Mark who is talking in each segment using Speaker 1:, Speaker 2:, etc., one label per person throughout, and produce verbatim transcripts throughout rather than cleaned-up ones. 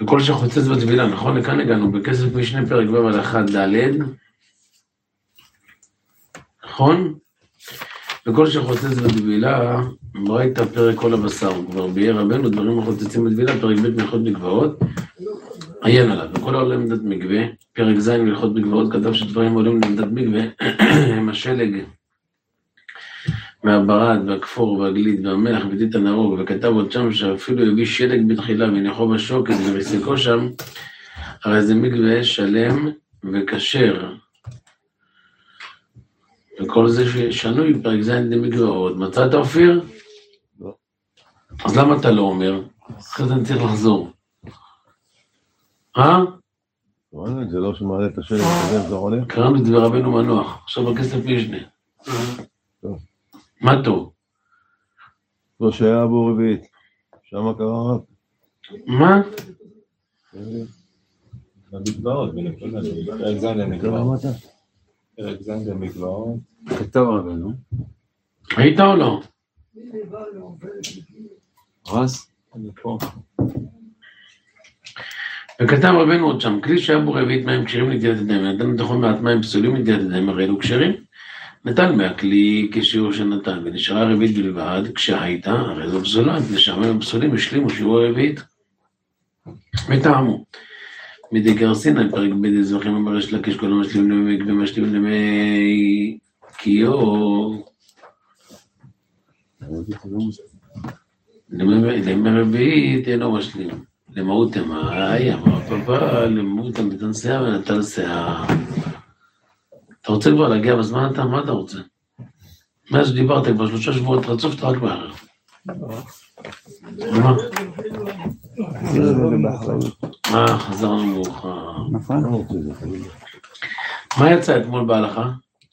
Speaker 1: וכל שחוצץ בטבילה, נכון? לכאן הגענו בכסף משנה פרק ב' על אחד ד', נכון? וכל שחוצץ בטבילה, ברייתא פרק כל הבשר, כבר ביהיה רבנו דברים החוצצים בטבילה, פרק ב' מלכות מקוואות, עיין עליו, וכל העולם עמדת מקווה, פרק ז' מלכות מקוואות, כתב שדברים עולים לעמדת מקווה, הם השלג, והברד, והכפור, והגלית, והמלח, וטיט הנאור, וכתב עוד שם שאפילו יביא שלג בתחילה, ונחו בשוקת, וריסקו שם, הרי זה מקווה שלם וכשר. וכל זה שנוי בפרק ז' למקוואות. מצאת אופיר?
Speaker 2: לא.
Speaker 1: אז למה אתה לא אומר? אחרי זה אני צריך לחזור. אה?
Speaker 2: זה לא שמעלה את השלג, זה עולה?
Speaker 1: קראנו את זה ברבנו מנוח, עכשיו בכסף משנה.
Speaker 2: טוב.
Speaker 1: מה טוב?
Speaker 2: לא שהיה בו רביעית, שמה קרה רק.
Speaker 1: מה?
Speaker 3: המקוואות, פרק ז' למקוואות. פרק ז' למקוואות. כתב רבנו.
Speaker 1: היית או לא?
Speaker 3: רס? אני פה.
Speaker 1: וכתב רבנו עוד שם, כלי שהיה בו רביעית מים כשרים לנטילת ידיים, נתן בתוכו מעט מים פסולים לנטילת ידיים, הרי אלו כשרים. נטל מהכלי כשיעור שנתן, ונשארה רביעית בלבד, כשהייתה, הרי זו פסולה, מפני שהמים הפסולים השלימו שיעור רביעית. וטעמו. מדי גרסין, פרק ב' אזרחים המרש לקיש, כל המשלים למי ומשלים למי קיור. למי רביעית אינו משלים. למהות המאי, אמר פאפה, למהות המתן שיער ונטל שיער. אתה רוצה כבר להגיע בזמן אתה? מה אתה רוצה? מאז שדיברת כבר שלושה שבועות רצוף, אתה רק מאחר. מה? מה, חזרנו מאוחר.
Speaker 4: נכון.
Speaker 1: מה יצא אתמול בהלכה?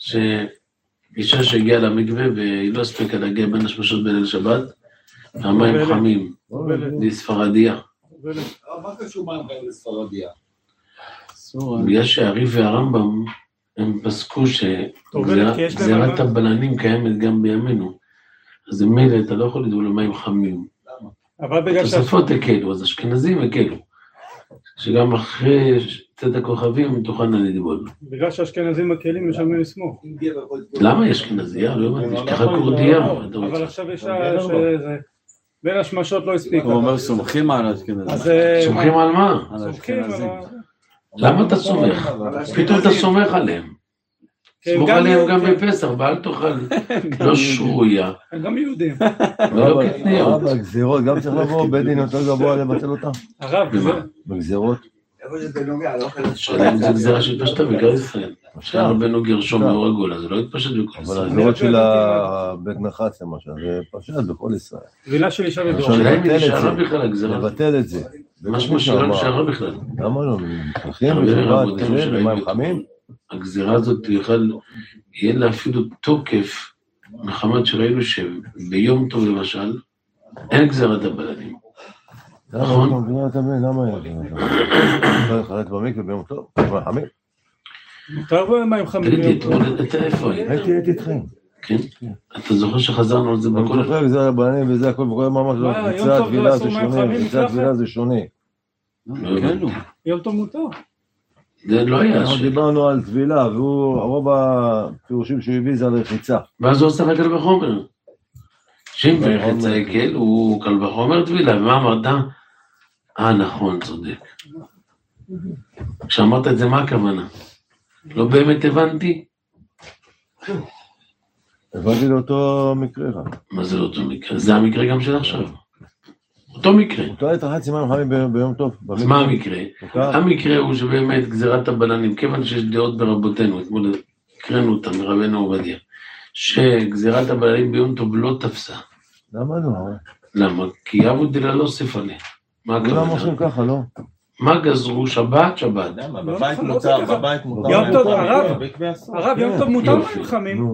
Speaker 1: שאישה שהגיעה למקווה והיא לא הספיקה להגיע בין השמשות בליל שבת, המים חמים, היא ספרדיה.
Speaker 3: מה קשור מים חמים לספרדיה?
Speaker 1: בגלל שהרי"ף והרמב"ם הם פסקו שגזירת הבלנים קיימת גם בימינו. אז מילא אתה לא יכול לדעו למים חמים. תוספות הקלו, אז אשכנזים הקלו. שגם אחרי צאת הכוכבים תוכלנה לדבול.
Speaker 4: בגלל שהאשכנזים מקלים יש על מי לסמוך.
Speaker 1: למה יש אשכנזייה? לא הבנתי, יש לך קורדיה.
Speaker 4: אבל עכשיו יש בין השמשות לא הספיקה.
Speaker 3: הוא אומר סומכים על האשכנזים.
Speaker 1: סומכים על מה?
Speaker 4: סומכים על...
Speaker 1: למה אתה סומך? פתאום אתה סומך עליהם. סמוך עליהם גם בפסח, ואל תאכל, לא שרויה.
Speaker 4: הם גם יהודים.
Speaker 1: ולא קטניות.
Speaker 2: הרב, בגזירות, גם צריך לבוא בית דין יותר גבוה לבטל אותם.
Speaker 4: הרב,
Speaker 2: בגזירות.
Speaker 1: שאלה אם זה גזירה שהתפשטה בגלל ישראל. עכשיו רבנו גרשום מאור הגולה, זה לא התפשט בכל ישראל.
Speaker 2: אבל הגזירות של הבית מרחץ למשל, זה פשט בכל ישראל.
Speaker 4: גבילה של אישה בדור.
Speaker 1: שאלה אם היא נשארה בכלל הגזירה.
Speaker 2: לבטל את זה.
Speaker 1: משמע שלא נשארה בכלל.
Speaker 2: למה לא? מתחילים בשבת, למים חמים?
Speaker 1: הגזירה הזאת יוכל, יהיה לה אפילו תוקף, מחמת שראינו שביום טוב למשל, אין גזירת הבלנים. נכון?
Speaker 2: למה היה? אתה חלט במקווה ביום טוב, מים חמים?
Speaker 4: מותר במים חמים.
Speaker 1: תגידי, אתמול אתה איפה היית?
Speaker 2: הייתי הייתי איתכם.
Speaker 1: כן? אתה זוכר שחזרנו על זה בכל...
Speaker 2: אני זוכר גזירת הבלנים וזה הכל וכל ממש לא, ביצה תבילה זה שונה, ביצה תבילה זה שונה.
Speaker 4: יום טוב מותר.
Speaker 1: זה לא היה
Speaker 2: אנחנו דיברנו על תבילה, והוא, רוב הפירושים שהוא הביא זה על רחיצה.
Speaker 1: ואז הוא עושה לך קל וחומר. שאם ורחיצה יקל, הוא קל וחומר תבילה, ומה אמרת? אה, נכון, צודק. כשאמרת את זה, מה הכוונה? לא באמת הבנתי?
Speaker 2: הבנתי לאותו מקרה.
Speaker 1: מה זה לאותו מקרה? זה המקרה גם של עכשיו. אותו מקרה.
Speaker 2: אותו להתרחץ עם מים חמים ביום טוב.
Speaker 1: אז מה המקרה? המקרה הוא שבאמת גזירת הבלנים, כיוון שיש דעות ברבותינו, אתמול הקראנו אותה מרבנו עובדיה, שגזירת הבלנים ביום טוב לא תפסה.
Speaker 2: למה לא?
Speaker 1: למה? כי אבו דילה לא הוסיף עליה. מה הכוונה?
Speaker 2: כולם עושים ככה, לא?
Speaker 1: מה גזרו? שבת, שבת.
Speaker 3: למה? בבית מותר, בבית מותר.
Speaker 4: יום טוב, הרב, הרב, יום טוב מותר מים חמים.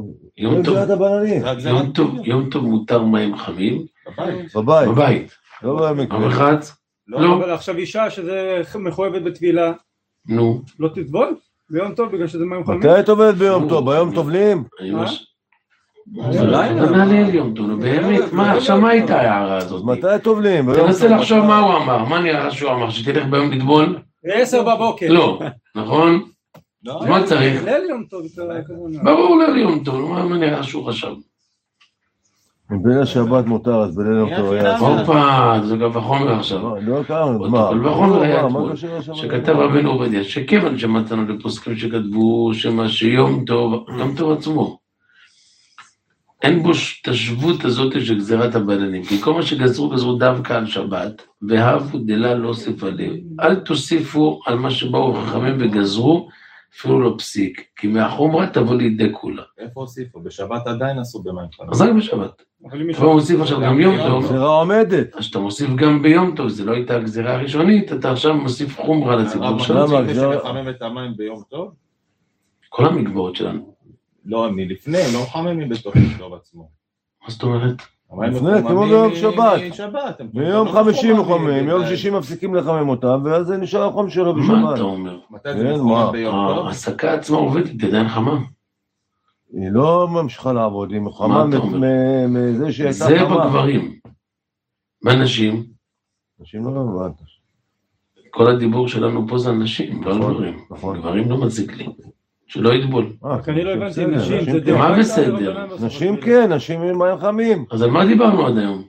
Speaker 1: יום טוב מותר מים חמים.
Speaker 2: בבית.
Speaker 1: בבית.
Speaker 2: לא במקרה.
Speaker 1: המרחץ?
Speaker 4: לא. אבל עכשיו אישה שזה מחויבת בתבילה,
Speaker 1: נו.
Speaker 4: לא תטבול? ביום טוב בגלל שזה מים חמים?
Speaker 2: מתי את עובדת ביום טוב? ביום טובלים?
Speaker 1: זה מהלל יום טוב, באמת, מה, עכשיו מה הייתה ההערה הזאת?
Speaker 2: מתי טובלים?
Speaker 1: תנסה לחשוב מה הוא אמר, מה נראה שהוא אמר, שתלך ביום לטבול?
Speaker 4: עשר בבוקר.
Speaker 1: לא, נכון? מה צריך?
Speaker 4: ליל יום טוב.
Speaker 1: ברור ליל יום טוב, מה נראה שהוא חשב?
Speaker 2: בליל השבת מותר, אז בליל יום טוב היה...
Speaker 1: הופה, זה גם בחומר עכשיו.
Speaker 2: לא כמה, מה?
Speaker 1: אבל בחומר היה אתמול, שכתב רבנו עובדיה, שכיוון שמצאנו לפוסקים שכתבו שמה שיום טוב, יום טוב עצמו. אין בו את השבות הזאת של גזירת הבלנים, כי כל מה שגזרו, גזרו דווקא על שבת, והבו דלה לא הוסיף עליהם. אל תוסיפו על מה שבאו חכמים וגזרו, אפילו לא פסיק, כי מהחומרה תבוא לידי כולה.
Speaker 3: איפה הוסיפו? בשבת עדיין עשו במים חמים.
Speaker 1: אז רק בשבת. אתה מוסיף עכשיו גם יום טוב.
Speaker 2: גזירה עומדת.
Speaker 1: אז אתה מוסיף גם ביום טוב, זה לא הייתה הגזירה הראשונית, אתה עכשיו מוסיף חומרה לציבור שלנו.
Speaker 3: הרב מוסיף שמחמם את המים ביום טוב?
Speaker 1: כל המגבעות שלנו.
Speaker 3: לא, מלפני, הם לא מחממים בתוך יום טוב עצמו.
Speaker 1: מה זאת אומרת?
Speaker 2: לפני, כמו ביום שבת.
Speaker 3: שבת.
Speaker 2: ביום חמישי מחממים, יום שישי מפסיקים לחמם אותם, ואז זה נשאר החום שלו בשבת.
Speaker 1: מה אתה אומר?
Speaker 3: מתי זה מחמם ביום טוב?
Speaker 1: ההסקה עצמה עובדת, עדיין חמה.
Speaker 2: היא לא ממשיכה לעבוד, היא חמה מזה שהייתה חמה.
Speaker 1: זה בגברים. מה נשים?
Speaker 2: נשים לא עבד.
Speaker 1: כל הדיבור שלנו פה זה נשים, לא על גברים. גברים לא מציק לי. שלא יטבול.
Speaker 4: רק אני לא הבנתי, נשים זה
Speaker 1: דעה. מה בסדר?
Speaker 2: נשים כן, נשים עם מים חמים.
Speaker 1: אז על מה דיברנו עד היום?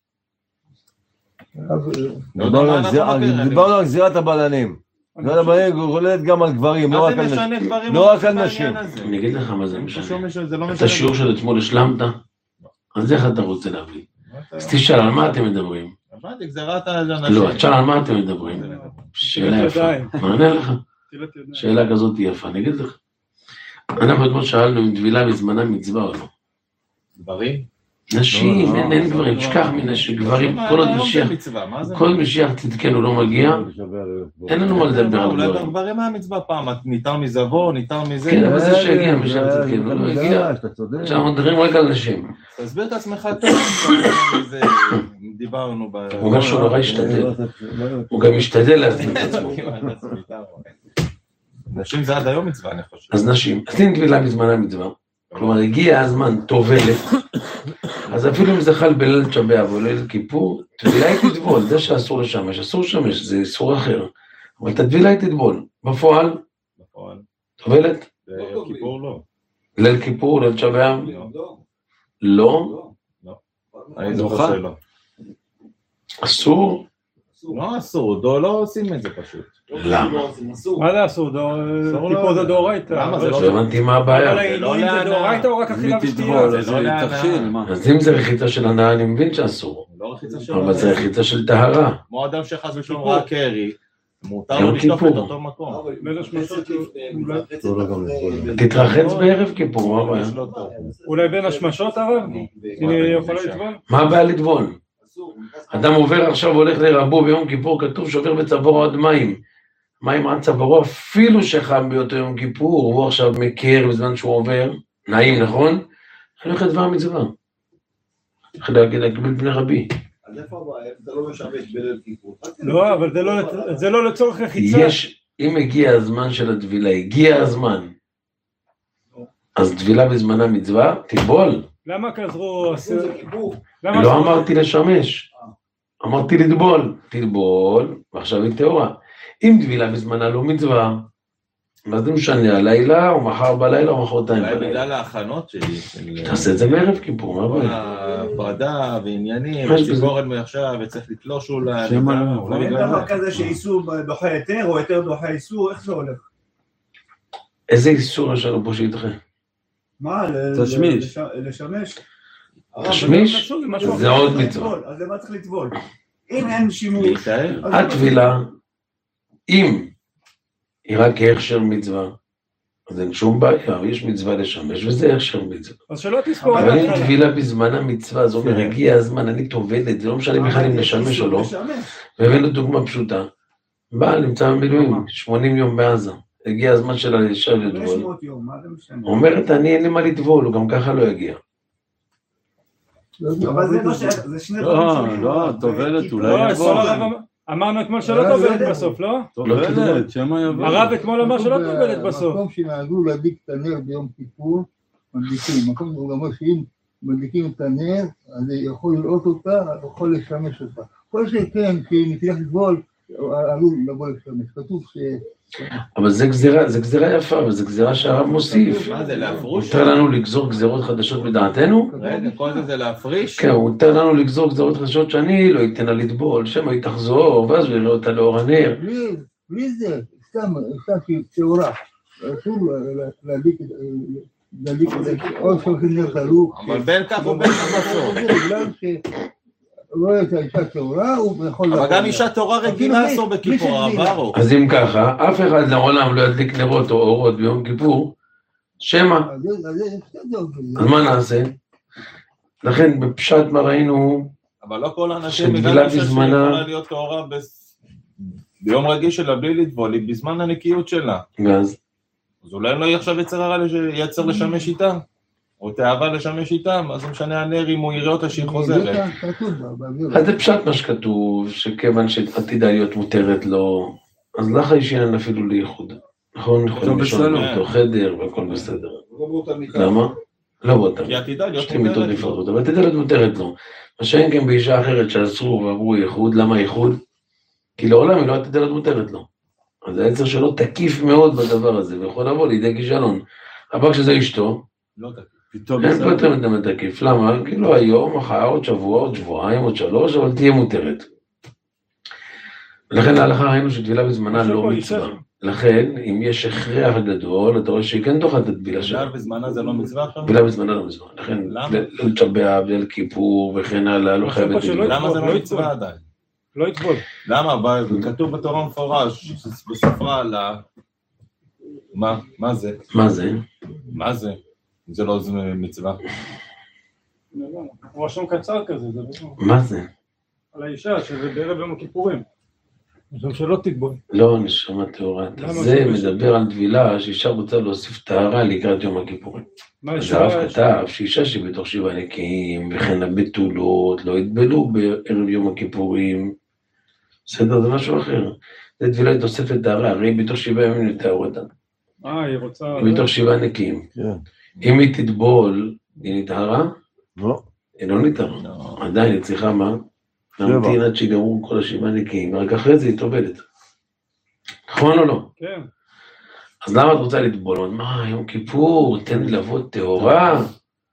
Speaker 2: דיברנו על גזירת הבלנים. גזירת הבלנים גוללת גם על גברים, לא רק על נשים.
Speaker 1: אני אגיד לך מה זה משנה. את השיעור של אתמול השלמת? אז איך אתה רוצה להבין? אז תשאל, על מה אתם מדברים? לא, תשאל על מה אתם מדברים? שאלה יפה. מענה לך? שאלה כזאת יפה, אני אגיד לך. אנחנו אתמול שאלנו אם טבילה בזמנה מצווה או לא.
Speaker 3: גברים?
Speaker 1: נשים, אין גברים, תשכח מנשים, גברים, כל עוד משיח, כל עוד משיח תתקן הוא לא מגיע, אין לנו מה לדבר על גברים.
Speaker 3: אולי גברים היה מצווה פעם, ניתר מזבו, ניתר מזה.
Speaker 1: כן, אבל זה שהגיע משיח תתקן, הוא לא הגיע. עכשיו אנחנו מדברים רק על נשים.
Speaker 3: תסביר את עצמך טוב, דיברנו ב...
Speaker 1: הוא אומר שהוא נורא השתדל, הוא גם השתדל להסביר את עצמו.
Speaker 3: נשים זה עד היום מצווה, אני חושב.
Speaker 1: אז נשים, אז אין טבילה בזמנה מצווה. כלומר, הגיע הזמן טובלת, אז אפילו אם זה חל בליל תשעה באב או ליל כיפור, טבילה היא תטבול, זה שאסור לשמש, אסור לשמש, זה איסור אחר. אבל את הטבילה היא תטבול. בפועל?
Speaker 3: בפועל.
Speaker 1: טובלת?
Speaker 3: ליל כיפור לא.
Speaker 1: ליל כיפור, ליל תשעה באב? לא?
Speaker 3: לא. אני זוכר שלא.
Speaker 1: אסור?
Speaker 3: לא אסור, לא עושים את זה פשוט.
Speaker 1: למה?
Speaker 4: מה זה אסור? כיפור זה דאורייתא.
Speaker 3: למה? זה
Speaker 1: לא הבנתי מה הבעיה.
Speaker 4: אבל העינויים זה דאורייתא או רק אכילה ושתייה?
Speaker 3: זה לא תכשיל, מה?
Speaker 1: אז אם זה רחיצה של הנאה, אני מבין שאסור.
Speaker 3: לא רחיצה של...
Speaker 1: אבל זה רחיצה של טהרה.
Speaker 3: כמו אדם שחס ושלום ראה קרי, מותר לו לשטוף את אותו מקום.
Speaker 1: תתרחץ בערב כיפור, מה הבעיה?
Speaker 4: אולי בין השמשות הרב? הנה יכולה לטבול?
Speaker 1: מה הבעיה לטבול? אדם עובר עכשיו והולך לרבו ביום כיפור, כתוב שעובר בצווארו עד מים. מים עד צווארו, אפילו שחם באותו יום כיפור, הוא עכשיו מכיר בזמן שהוא עובר, נעים, נכון? אני הולך לדבר מצווה. איך להקביל בני רבי.
Speaker 5: אז איפה הבעיה? זה לא משמש בליל כיפור.
Speaker 4: לא, אבל זה לא לצורך רחיצה.
Speaker 1: יש, אם הגיע הזמן של הטבילה, הגיע הזמן, אז טבילה בזמנה מצווה, תטבול.
Speaker 4: למה כזרו...
Speaker 1: לא אמרתי לשמש, אמרתי לטבול, תטבול, ועכשיו היא טהורה. אם טבילה בזמנה לא מצווה, אז זה משנה הלילה, או מחר בלילה, או מחרתיים בלילה.
Speaker 3: אולי בגלל ההכנות שלי.
Speaker 1: תעשה את זה בערב כיפור, מה הבעיה?
Speaker 3: הפרדה ועניינים, ציבורת מעכשיו, וצריך לתלוש אולי.
Speaker 5: אין דבר כזה שאיסור דוחה היתר, או היתר דוחה איסור, איך זה הולך?
Speaker 1: איזה איסור יש לנו פה שידחה?
Speaker 5: מה?
Speaker 3: תשמיש.
Speaker 5: לשמש?
Speaker 1: תשמיש? זה עוד מצווה.
Speaker 5: אז למה צריך לטבול? אם אין שימוש...
Speaker 1: הטבילה, אם היא רק הכשר מצווה, אז אין שום בעיה, יש מצווה לשמש, וזה הכשר מצווה.
Speaker 4: אז שלא תזכור.
Speaker 1: אבל אם טבילה בזמן המצווה, זאת אומרת, הגיע הזמן, אני טובלת, זה לא משנה בכלל אם לשמש או לא, והבאנו דוגמה פשוטה. בא, נמצא במילואים, שמונים יום בעזה, הגיע הזמן של האישה לטבול. אומרת, אני אין לי מה לטבול, הוא גם ככה לא יגיע.
Speaker 5: אבל זה לא שייך, זה שני דברים שונים.
Speaker 3: לא, לא, טובלת, אולי יבוא.
Speaker 4: אמרנו אתמול שלא טובלת בסוף, לא?
Speaker 3: טובלת, שמה יבוא.
Speaker 4: הרב אתמול אמר שלא טובלת בסוף.
Speaker 6: במקום שנהגו להדליק את הנר ביום כיפור, מדליקים, מקום הוא אומר שאם מדליקים את הנר, אז יכול לראות אותה, יכול לשמש אותה. כל שכן, כי נצליח לטבול, עלול לבוא לשמש. כתוב ש...
Speaker 1: אבל זה גזירה, זה גזירה יפה, אבל זה גזירה שהרב מוסיף.
Speaker 3: מה זה, להפרוש?
Speaker 1: הוא יותר לנו לגזור גזירות חדשות מדעתנו?
Speaker 3: רגע, כל זה זה להפריש?
Speaker 1: כן, הוא יותר לנו לגזור גזירות חדשות שאני לא אתן לה לטבול, שמא היא תחזור, ואז הוא יראה אותה לאור הנר.
Speaker 6: בלי זה, סתם, סתם כתאורה. אסור להדליק את זה, או שהולכים נר דלוק.
Speaker 3: אבל בין כך ובין כך בסוף.
Speaker 6: בגלל רואה את האישה תאורה, הוא יכול...
Speaker 3: אבל גם אישה תאורה רגילה אסור בכיפור, עברו.
Speaker 1: אז אם ככה, אף אחד לעולם לא ידליק נרות או אורות ביום כיפור, שמא. אז מה נעשה? לכן בפשט מה ראינו...
Speaker 3: אבל לא כל האנשים, בגלל שיכולה להיות תאורה ביום רגיש שלה בלי לטבול, היא בזמן הנקיות שלה.
Speaker 1: אז?
Speaker 3: אז אולי לא יחשב יצר הרע שיצר לשמש איתה. או תאווה לשמש איתם, אז זה משנה הנר אם הוא יראה אותה שהיא חוזרת.
Speaker 1: אז זה פשט מה שכתוב, שכיוון שעתידה להיות מותרת לו, אז לך ישינן אפילו לייחוד. נכון? יכולים לישון באותו חדר והכל בסדר. למה? לא באותה.
Speaker 3: כי עתידה להיות
Speaker 1: שתי מיטות נפרדות, אבל עתידה להיות מותרת לו. מה שאין כן באישה אחרת שאסרו ועברו ייחוד, למה ייחוד? כי לעולם היא לא עתידה להיות מותרת לו. אז העצר שלו תקיף מאוד בדבר הזה, ויכול לבוא לידי כישלון. אבל כשזה אשתו,
Speaker 3: לא תקיף.
Speaker 1: אין פה יותר מדי מתקיף, למה? כי לא היום, מחר, עוד שבוע, עוד שבועיים, עוד שלוש, אבל תהיה מותרת. לכן להלכה ראינו שטבילה בזמנה לא מצווה. לכן, אם יש הכרח גדול, אתה רואה שהיא כן דוחה את הטבילה שלה.
Speaker 3: טבילה בזמנה זה לא מצווה עכשיו?
Speaker 1: טבילה בזמנה לא מצווה. לכן, לתשבע, ליל כיפור וכן הלאה, לא חייבת טבילה.
Speaker 3: למה זה לא מצווה עדיין?
Speaker 4: לא יטבול.
Speaker 3: למה? כתוב בתורה מפורש, בספרה על ה... מה? מה זה?
Speaker 1: מה זה?
Speaker 3: מה זה? זה לא מצווה.
Speaker 4: הוא רשום קצר כזה.
Speaker 1: מה זה?
Speaker 4: על האישה, שזה בערב יום הכיפורים. זה שלא תטבול.
Speaker 1: לא, נשמה טהורה. זה מדבר על טבילה שאישה רוצה להוסיף טהרה לקראת יום הכיפורים. אז הרב כתב שאישה שבתוך שבעה נקיים וכן הבתולות לא יטבלו בערב יום הכיפורים. בסדר, זה משהו אחר. זה טבילה היא תוספת טהרה, הרי בתוך שבעה ימים נטהר אותה.
Speaker 4: אה, היא רוצה...
Speaker 1: היא בתוך שבעה נקיים. אם היא תטבול, היא נטהרה?
Speaker 2: לא.
Speaker 1: היא לא נטהרה. עדיין היא צריכה מה? להמתין עד שיגמרו כל השבעה נקיים, רק אחרי זה היא טובלת. נכון או לא?
Speaker 4: כן.
Speaker 1: אז למה את רוצה לטבול? מה, יום כיפור, תן לי לבוא טהורה?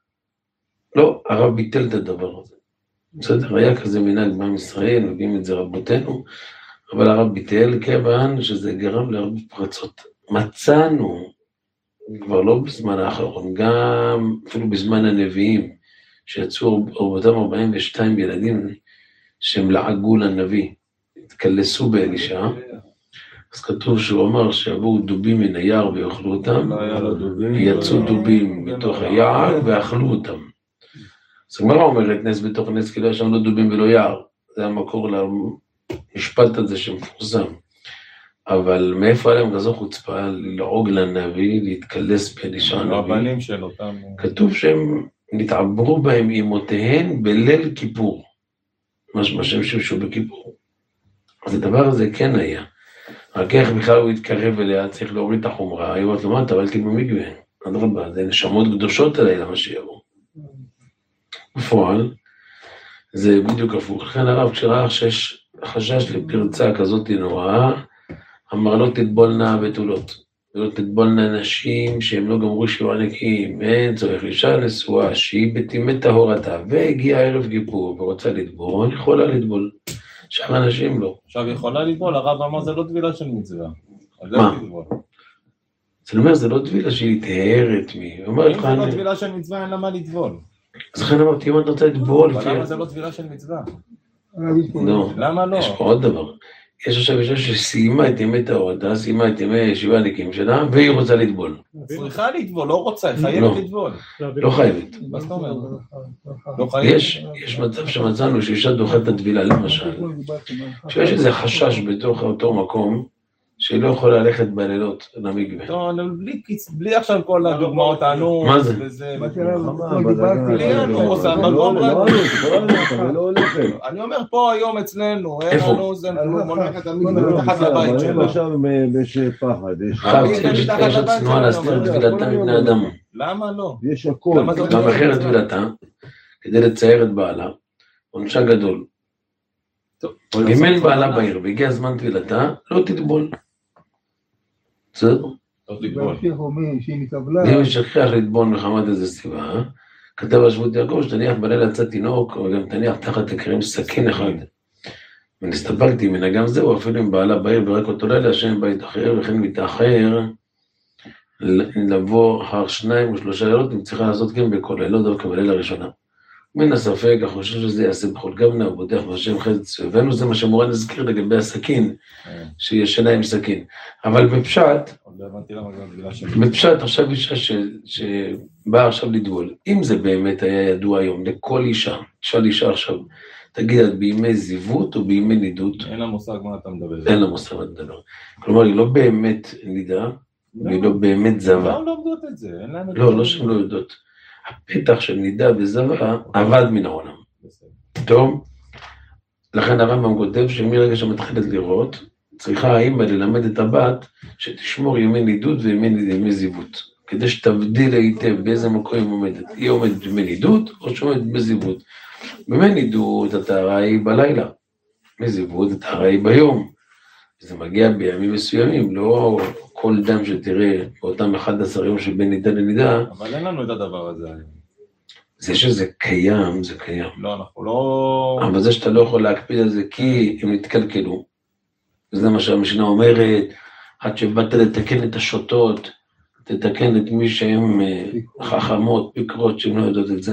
Speaker 1: לא, הרב ביטל את הדבר הזה. בסדר, היה כזה מנהג בעם ישראל, נוגעים את זה רבותינו, אבל הרב ביטל כיוון שזה גרם להרבה פרצות. מצאנו, כבר לא בזמן האחרון, גם אפילו בזמן הנביאים, שיצאו אותם ארבעים ושתיים ילדים, שהם לעגו לנביא, התקלסו באלישע, אז כתוב שהוא אמר שעברו דובים מן היער ואוכלו אותם, יצאו דובים בתוך היער ואכלו אותם. אז הגמרא אומרת נס בתוך נס, כי לא יש שם לא דובים ולא יער, זה המקור למשפט הזה שמפורסם. אבל מאיפה עליהם כזו חוצפה ללעוג לנביא, להתקלס באלישע הנביא? כתוב שהם נתעברו בהם אימותיהן בליל כיפור. משמע שהם שימשו בכיפור. אז הדבר הזה כן היה. רק איך בכלל הוא התקרב אליה, צריך להוריד את החומרה, היו עוד לומר, אבל הייתי במקווה. אדרבה, זה נשמות קדושות עליי למה שיבוא. בפועל, זה בדיוק הפוך. לכן הרב, כשראה שיש חשש לפרצה כזאת נוראה, אמר לא תטבולנה בתולות, ולא תטבולנה נשים שהם לא גמרו שבעה נקיים, אין צריך אישה נשואה שהיא בתימת טהורתה, והגיעה ערב כיפור ורוצה לטבול, יכולה לטבול, שאר אנשים לא.
Speaker 3: עכשיו יכולה לטבול, הרב אמר זה לא טבילה של מצווה.
Speaker 1: מה? זה אומר, זה לא טבילה שהיא תהרת מי.
Speaker 3: אם זה לא טבילה של מצווה, אין לה מה לטבול.
Speaker 1: אז לכן אמרתי, אם את רוצה לטבול...
Speaker 3: אבל למה זה לא טבילה של מצווה?
Speaker 1: לא.
Speaker 3: למה לא?
Speaker 1: יש פה עוד דבר. יש עכשיו אישה שסיימה את ימי טהורתה, סיימה את ימי שבעה נקיים שלה, והיא רוצה לטבול.
Speaker 3: צריכה לטבול, לא רוצה, היא חייבת לטבול.
Speaker 1: לא חייבת.
Speaker 3: מה זאת אומרת?
Speaker 1: יש מצב שמצאנו שאישה דוחה את הטבילה, למשל. שיש איזה חשש בתוך אותו מקום, שהיא לא יכולה ללכת בלילות למקווה.
Speaker 3: טוב, בלי עכשיו כל הדוגמאות, אנו...
Speaker 1: מה זה?
Speaker 3: בלי אנו, זה המקום רק... אני אומר פה היום אצלנו, אין לנו, זה מולכת המקווה מתחת לבית שלנו.
Speaker 2: עכשיו יש פחד.
Speaker 1: חייב, יש צנועה להסתיר טבילתם מבני אדם.
Speaker 3: למה לא?
Speaker 6: יש הכל.
Speaker 1: גם אחרת טבילתה, כדי לצייר את בעלה, עונשה גדול. אם אין בעלה בעיר והגיע הזמן טבילתה, לא תטבול. בסדר?
Speaker 3: לא תטבול.
Speaker 1: אם ישכח לטבול מחמת איזה סיבה, כתב השבות יעקב שתניח בלילה יצא תינוק, וגם תניח תחת הקרים סכין אחד. ונסתפקתי מנגם זהו, אפילו עם בעלה בעיר ורק אותו לילה, השם בית אחר, וכן מתאחר לבוא אחר שניים או שלושה לילות, אם צריכה לעשות כן בכל לילות, דווקא בלילה הראשונה. מן הספק, אני חושב שזה יעשה בכל גבנה, ובוטח והשם חסד סביבנו, זה מה שמורה נזכיר לגבי הסכין, שישנה עם סכין. אבל בפשט, בפשט עכשיו אישה שבאה עכשיו לדבול, אם זה באמת היה ידוע היום לכל אישה, תשאל אישה עכשיו, תגיד, את בימי זיוות או בימי נידות?
Speaker 3: אין לה מושג מה אתה מדבר.
Speaker 1: אין לה מושג מה אתה מדבר. כלומר, היא לא באמת נידה, והיא לא באמת זבה.
Speaker 3: לא, לא יודעות את זה.
Speaker 1: לא, לא שהן לא יודעות. הפתח של נידה וזבה עבד מן העולם. טוב? לכן הרמב"ם כותב שמרגע שמתחילת לראות, צריכה האמא ללמד את הבת שתשמור ימי נידות וימי זיוות. כדי שתבדיל היטב באיזה מקום היא עומדת. היא עומדת בימי נידות או שעומדת בזיוות. בימי נידות הטהרה היא בלילה. בזיוות הטהרה היא ביום. זה מגיע בימים מסוימים, לא כל דם שתראה באותם אחד עשר יום שבין נידה לנידה.
Speaker 3: אבל אין לנו את הדבר הזה.
Speaker 1: זה שזה קיים, זה קיים.
Speaker 3: לא, אנחנו לא...
Speaker 1: אבל זה שאתה לא יכול להקפיד על זה כי הם נתקלקלו. זה מה שהמשנה אומרת, עד שבאת לתקן את השוטות, תתקן את מי שהם חכמות, פיקרות, שהם לא יודעות את זה.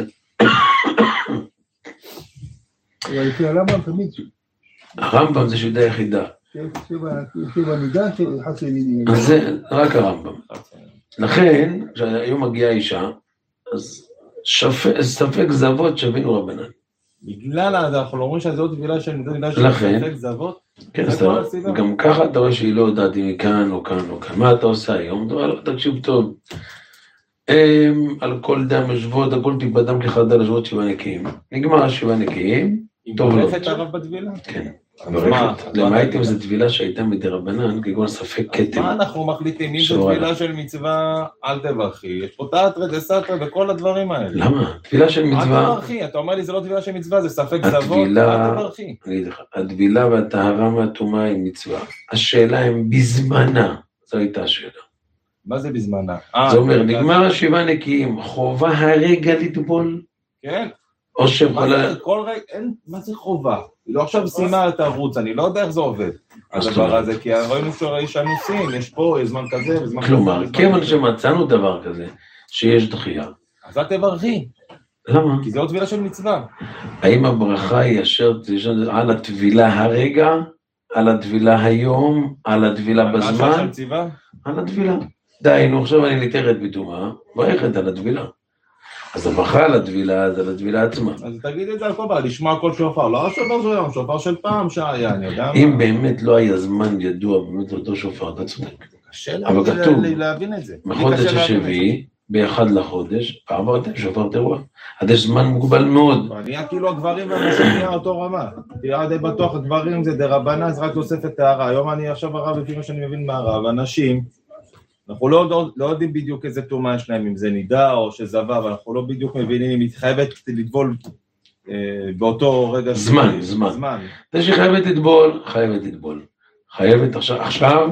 Speaker 6: אבל לפי הרמב"ם תמיד...
Speaker 1: הרמב"ם זה שידה יחידה.
Speaker 6: שבע נידה, חצי נידה.
Speaker 1: אז זה רק הרמב"ם. לכן, כשהיום מגיעה אישה, אז ספק זבות שווינו רבנן.
Speaker 3: בגלל, אנחנו לא אומרים שזה עוד טבילה של נידה של ספק זבות?
Speaker 1: כן, גם ככה אתה רואה שהיא לא יודעת אם היא כאן או כאן או כאן. מה אתה עושה היום? תקשיב טוב. על כל דם יושבות, הכל טיפה דם כחדה לשבות שבעה נקיים. נגמר השבעה נקיים, טוב לא.
Speaker 3: היא מברכת הרב בטבילה?
Speaker 1: כן. למעט אם זו טבילה שהייתה מדי רבנן, כגון ספק כתם.
Speaker 3: מה אנחנו מחליטים? אם זו טבילה של מצווה, אל תברכי. יש פה תאטרה, דסתרה וכל הדברים האלה.
Speaker 1: למה? טבילה של מצווה...
Speaker 3: אל תברכי, אתה אומר לי זה לא טבילה של מצווה, זה ספק זבות, אל תברכי.
Speaker 1: אני אגיד לך, הטבילה והטהרה מהטומאה היא מצווה. השאלה הם בזמנה, זו הייתה השאלה.
Speaker 3: מה זה בזמנה?
Speaker 1: זה אומר, נגמר השבעה נקיים, חובה הרגע לטבול?
Speaker 3: כן.
Speaker 1: או שיכולה...
Speaker 3: כל רגע, מה זה חובה? היא לא עכשיו סיימה את הערוץ, אני לא יודע איך זה עובד. הדבר הזה, כי ראינו שיש אנוסים, יש פה זמן כזה וזמן כזה.
Speaker 1: כלומר, כיוון שמצאנו דבר כזה, שיש דחייה.
Speaker 3: אז אל תברכי.
Speaker 1: למה?
Speaker 3: כי זה עוד טבילה של מצווה.
Speaker 1: האם הברכה היא אשר על הטבילה הרגע, על הטבילה היום, על הטבילה בזמן? על הטבילה. די, נו, עכשיו אני ניתרת בטומאה, ברכת על הטבילה. אז הברכה על הטבילה, זה על הטבילה עצמה.
Speaker 3: אז תגיד את זה על כל פעם, לשמוע כל שופר, לא השופר של היום, שופר של פעם שהיה, אני יודע מה.
Speaker 1: אם באמת לא היה זמן ידוע, באמת אותו שופר, אתה צודק.
Speaker 3: קשה להבין את זה.
Speaker 1: בחודש השביעי, באחד לחודש, עברתם שופר תרועה. עד יש זמן מוגבל מאוד.
Speaker 3: נהיה כאילו הגברים והנשים נהיה אותו רמה. תראה די בטוח, הגברים זה דרבנן, זה רק תוספת טהרה. היום אני עכשיו הרב, לפי מה שאני מבין מהרב, אנשים, אנחנו לא, לא יודעים בדיוק איזה תומה יש להם, אם זה נידה או שזבה, אבל אנחנו לא בדיוק מבינים אם היא חייבת לטבול אה, באותו רגע.
Speaker 1: זמן, ש... זמן. זמן. זה שחייבת לטבול, חייבת לטבול. חייבת עכשיו, עכשיו,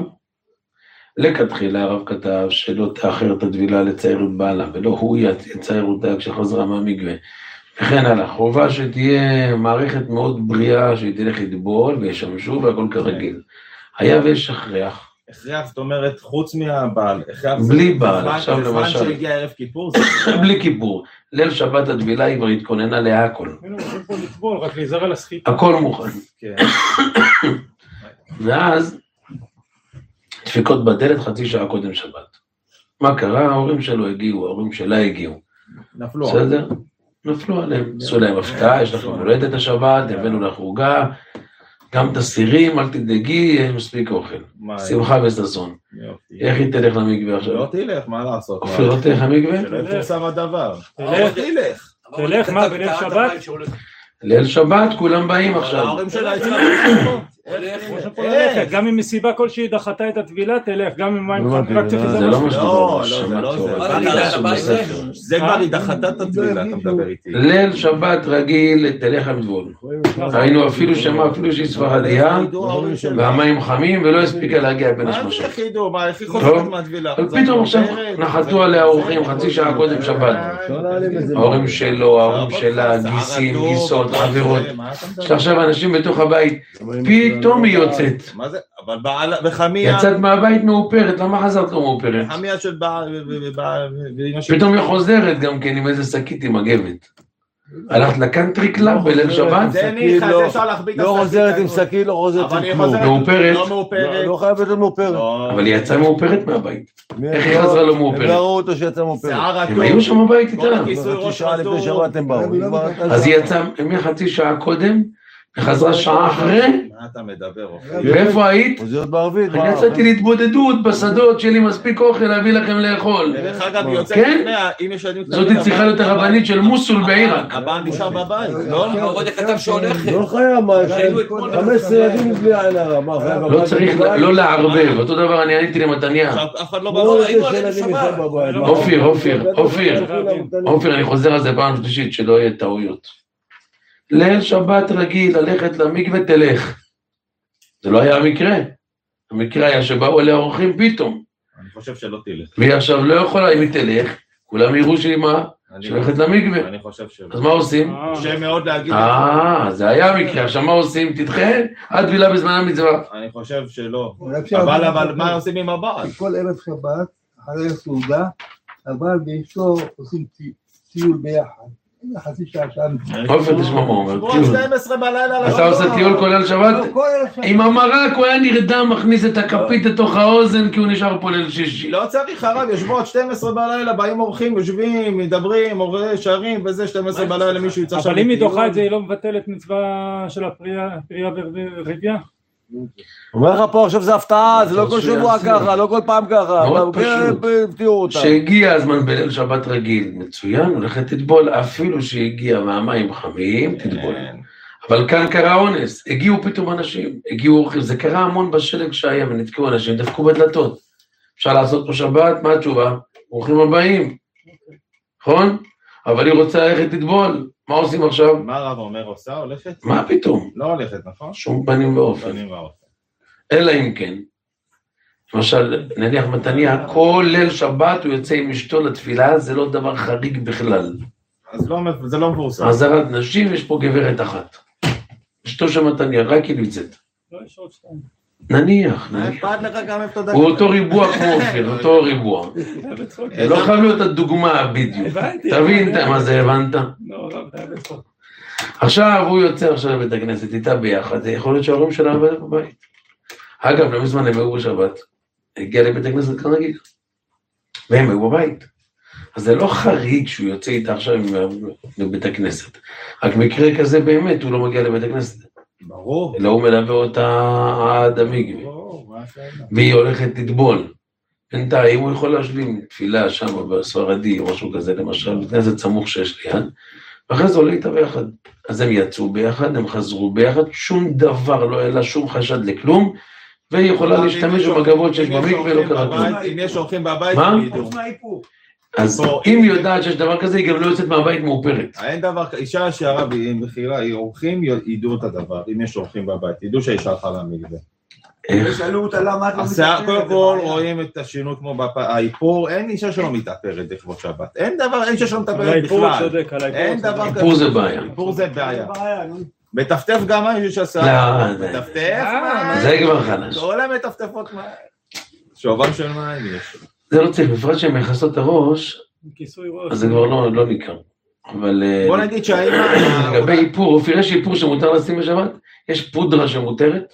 Speaker 1: לכתחילה הרב כתב שלא תאחר את הטבילה לצייר את בעלה, ולא הוא יצייר אותה כשחזרה מהמקווה. וכן הלאה, חובה שתהיה מערכת מאוד בריאה, שהיא תלך לטבול וישמשו והכל כרגיל. היה ויש הכרח.
Speaker 3: הכרח, זאת אומרת, חוץ מהבעל,
Speaker 1: בלי בעל, עכשיו למשל.
Speaker 3: בזמן שהגיע ערב כיפור,
Speaker 1: בלי כיפור. ליל שבת הטבילה היא כבר התכוננה להכל.
Speaker 4: היינו רוצים פה לטבול, רק להיזהר על הסחיטה.
Speaker 1: הכל מוכן. ואז, דפיקות בדלת חצי שעה קודם שבת. מה קרה? ההורים שלו הגיעו, ההורים שלה הגיעו.
Speaker 3: נפלו.
Speaker 1: בסדר? נפלו עליהם. עשו להם הפתעה, יש לכם הולדת השבת, הבאנו לך עוגה. גם את הסירים, אל תדאגי, יש מספיק אוכל. שמחה וששון. איך היא תלך למקווה עכשיו?
Speaker 3: לא תלך, מה לעשות?
Speaker 1: אופיר, לא תלך למקווה?
Speaker 3: שלא יפורסם הדבר.
Speaker 4: תלך. תלך, מה, בליל שבת?
Speaker 1: ליל שבת, כולם באים עכשיו.
Speaker 3: ההורים שלה יצטרכו.
Speaker 4: גם אם מסיבה כלשהי דחתה את הטבילה, תלך, גם אם מים רק צריך
Speaker 1: זה לא מה
Speaker 3: לא,
Speaker 1: שאתה
Speaker 3: לא,
Speaker 1: אומר.
Speaker 3: זה כבר היא דחתה את הטבילה, אתה מדבר איתי.
Speaker 1: ליל שבת רגיל, תלך לטבול. ראינו אפילו שמה, אפילו שהיא ספרדיה, והמים חמים, ולא הספיקה להגיע בין השמשות.
Speaker 3: מה זה חידור? מה, איך היא חוזרת מהטבילה?
Speaker 1: אבל פתאום עכשיו נחתו עליה האורחים חצי שעה קודם שבת. ההורים שלו, ההורים שלה, גיסים, גיסות, חברות. שעכשיו אנשים בתוך הבית, פתאום היא יוצאת.
Speaker 3: מה זה? אבל בחמיה...
Speaker 1: יצאת מהבית מאופרת, למה חזרת לא מאופרת?
Speaker 3: בחמיה של בעל...
Speaker 1: פתאום היא חוזרת גם כן עם איזה שקית עם מגבת. הלכת לקאנטרי קלאב בליל שבת?
Speaker 3: זה ניחא, זה אפשר להחביא את
Speaker 2: לא חוזרת עם שקית, לא חוזרת עם כלום.
Speaker 1: מאופרת?
Speaker 3: לא מאופרת.
Speaker 2: לא חייבת להיות מאופרת.
Speaker 1: אבל היא יצאה מאופרת מהבית. איך היא חזרה לא
Speaker 2: הם
Speaker 1: מאופרת?
Speaker 2: לא ראו אותו שיצא מאופרת.
Speaker 1: הם היו שם בבית איתה.
Speaker 2: חצי שעה לפני שבת הם באו.
Speaker 1: אז היא יצאה מחצי שעה קודם, וחזרה שעה אחרי.
Speaker 3: מה אתה מדבר?
Speaker 1: ואיפה היית?
Speaker 2: חוזרת בערבית.
Speaker 1: אני יצאתי להתבודדות בשדות, שיהיה לי מספיק אוכל להביא לכם לאכול.
Speaker 3: דרך אגב, היא יוצאת
Speaker 1: כן?
Speaker 3: לפני, אם יש ילדים...
Speaker 1: זאת צריכה להיות הרבנית של מוסול בעיראק.
Speaker 3: הבעל נשאר בבית, לא?
Speaker 7: הרב כתב שהולכת.
Speaker 2: לא חייב, מה, חמש עשרה ילדים בלי עין הרע, מה חייב?
Speaker 1: לא צריך לא לערבב, אותו דבר אני עניתי למתניה.
Speaker 3: עכשיו אף אחד לא
Speaker 2: לא
Speaker 3: בבית.
Speaker 2: יש ילדים בכלל בבית.
Speaker 1: אופיר, אופיר, אופיר, אופיר, אני חוזר על זה פעם שלישית, שלא יהיה טעויות. ליל שבת רגיל, ללכת למקווה תלך. זה לא היה המקרה. המקרה היה שבאו אליה אורחים פתאום.
Speaker 3: אני חושב שלא תלך.
Speaker 1: והיא עכשיו לא יכולה, אם היא תלך, כולם יראו שהיא מה? שהולכת למקווה.
Speaker 3: אני חושב שלא.
Speaker 1: אז מה עושים?
Speaker 3: קשה מאוד להגיד את
Speaker 1: אה, זה היה המקרה. עכשיו מה עושים? תדחה, עד תפילה בזמן המצווה.
Speaker 3: זה. אני חושב שלא. אבל אבל מה עושים עם הבעל?
Speaker 6: כל ערב שבת, אחרי הסעודה, הבעל ואשתו עושים טיול ביחד. חצי שעה שעה.
Speaker 1: אופן תשמע מה אומר.
Speaker 3: שבוע שתים עשרה בלילה.
Speaker 1: אתה עושה טיול כולל שבת? עם המרק הוא היה נרדם, מכניס את הכפית לתוך האוזן כי הוא נשאר פה ליל שישי.
Speaker 3: לא צריך הרב, יושבו עד שתים עשרה בלילה, באים אורחים, יושבים, מדברים, עורי שרים וזה, שתים עשרה בלילה מישהו יצא שם.
Speaker 4: אבל אם היא דוחה את זה, היא לא מבטלת מצווה של הפרייה ורבייה?
Speaker 2: אומר לך פה עכשיו זה הפתעה, זה לא כל שבוע ככה, לא כל פעם ככה.
Speaker 1: מאוד פשוט. שהגיע הזמן בליל שבת רגיל, מצוין, הולכת תטבול, אפילו שהגיע מהמים חמים, תטבול. אבל כאן קרה אונס, הגיעו פתאום אנשים, הגיעו אורחים, זה קרה המון בשלג שהיה ונתקעו אנשים, דפקו בדלתות. אפשר לעשות פה שבת, מה התשובה? אורחים הבאים, נכון? אבל היא רוצה ללכת תטבול, מה עושים עכשיו?
Speaker 3: מה הרב אומר עושה? הולכת?
Speaker 1: מה פתאום?
Speaker 3: לא הולכת, נכון?
Speaker 1: שום פנים ואופן. אלא אם כן, למשל, נניח מתניה, כל ליל שבת הוא יוצא עם אשתו לתפילה, זה לא דבר חריג בכלל.
Speaker 3: אז לא, זה לא מבורסם.
Speaker 1: עזרת נשים, יש פה גברת אחת. אשתו של מתניה, רק היא נמצאת.
Speaker 4: לא, יש עוד שתיים.
Speaker 1: נניח, נניח.
Speaker 3: פעד לך גם איפה תדע.
Speaker 1: הוא אותו ריבוע כמו אופיר, אותו ריבוע. זה לא חייב להיות הדוגמה בדיוק. תבין מה זה, הבנת?
Speaker 4: לא, לא, זה היה בצחוק.
Speaker 1: עכשיו הוא יוצא עכשיו לבית הכנסת, איתה ביחד, זה יכול להיות שההורים שלה עבדת בבית. אגב, לא מזמן הם היו בשבת, הגיע לבית הכנסת כרגיל, והם היו בבית. אז זה לא חריג שהוא יוצא איתה עכשיו לבית הכנסת. רק מקרה כזה באמת, הוא לא מגיע לבית הכנסת.
Speaker 3: ברור.
Speaker 1: אלא הוא מלווה אותה עד המקווה. והיא הולכת לטבול. בינתיים הוא יכול להשלים תפילה שם בספרדי או משהו כזה, למשל, בית כנסת סמוך שיש ליד, ואחרי זה עולה איתה ביחד. אז הם יצאו ביחד, הם חזרו ביחד, שום דבר לא העלה שום חשד לכלום, והיא יכולה להשתמש במגבות שיש במקווה ולא קרה כלום.
Speaker 3: אם יש אורחים בבית,
Speaker 1: מה?
Speaker 3: ידעו.
Speaker 1: אז אם היא יודעת שיש דבר כזה, היא גם לא יוצאת מהבית מאופרת.
Speaker 3: אין דבר, אישה שהרב היא בחירה, אורחים ידעו את הדבר, אם יש אורחים בבית, ידעו שהאישה הלכה למקווה.
Speaker 5: ושאלו אותה למה את לא
Speaker 3: מתאפרת. קודם כל רואים את השינוי כמו האיפור, אין אישה שלא מתאפרת לכבוד שבת. אין דבר, אין אישה שלא מתאפרת בכלל. אין דבר כזה.
Speaker 1: איפור זה בעיה.
Speaker 3: איפור זה בעיה. מטפטף גם מה יש שעשה?
Speaker 1: לא,
Speaker 3: מטפטף?
Speaker 1: זה כבר חלש.
Speaker 3: כל המטפטפות מה? שובל של מים יש.
Speaker 1: זה לא צריך, בפרט שהן מכסות את הראש, אז זה כבר לא ניכר. אבל...
Speaker 3: בוא נגיד שהאימא...
Speaker 1: לגבי איפור, אופיר, יש איפור שמותר לשים בשבת? יש פודרה שמותרת?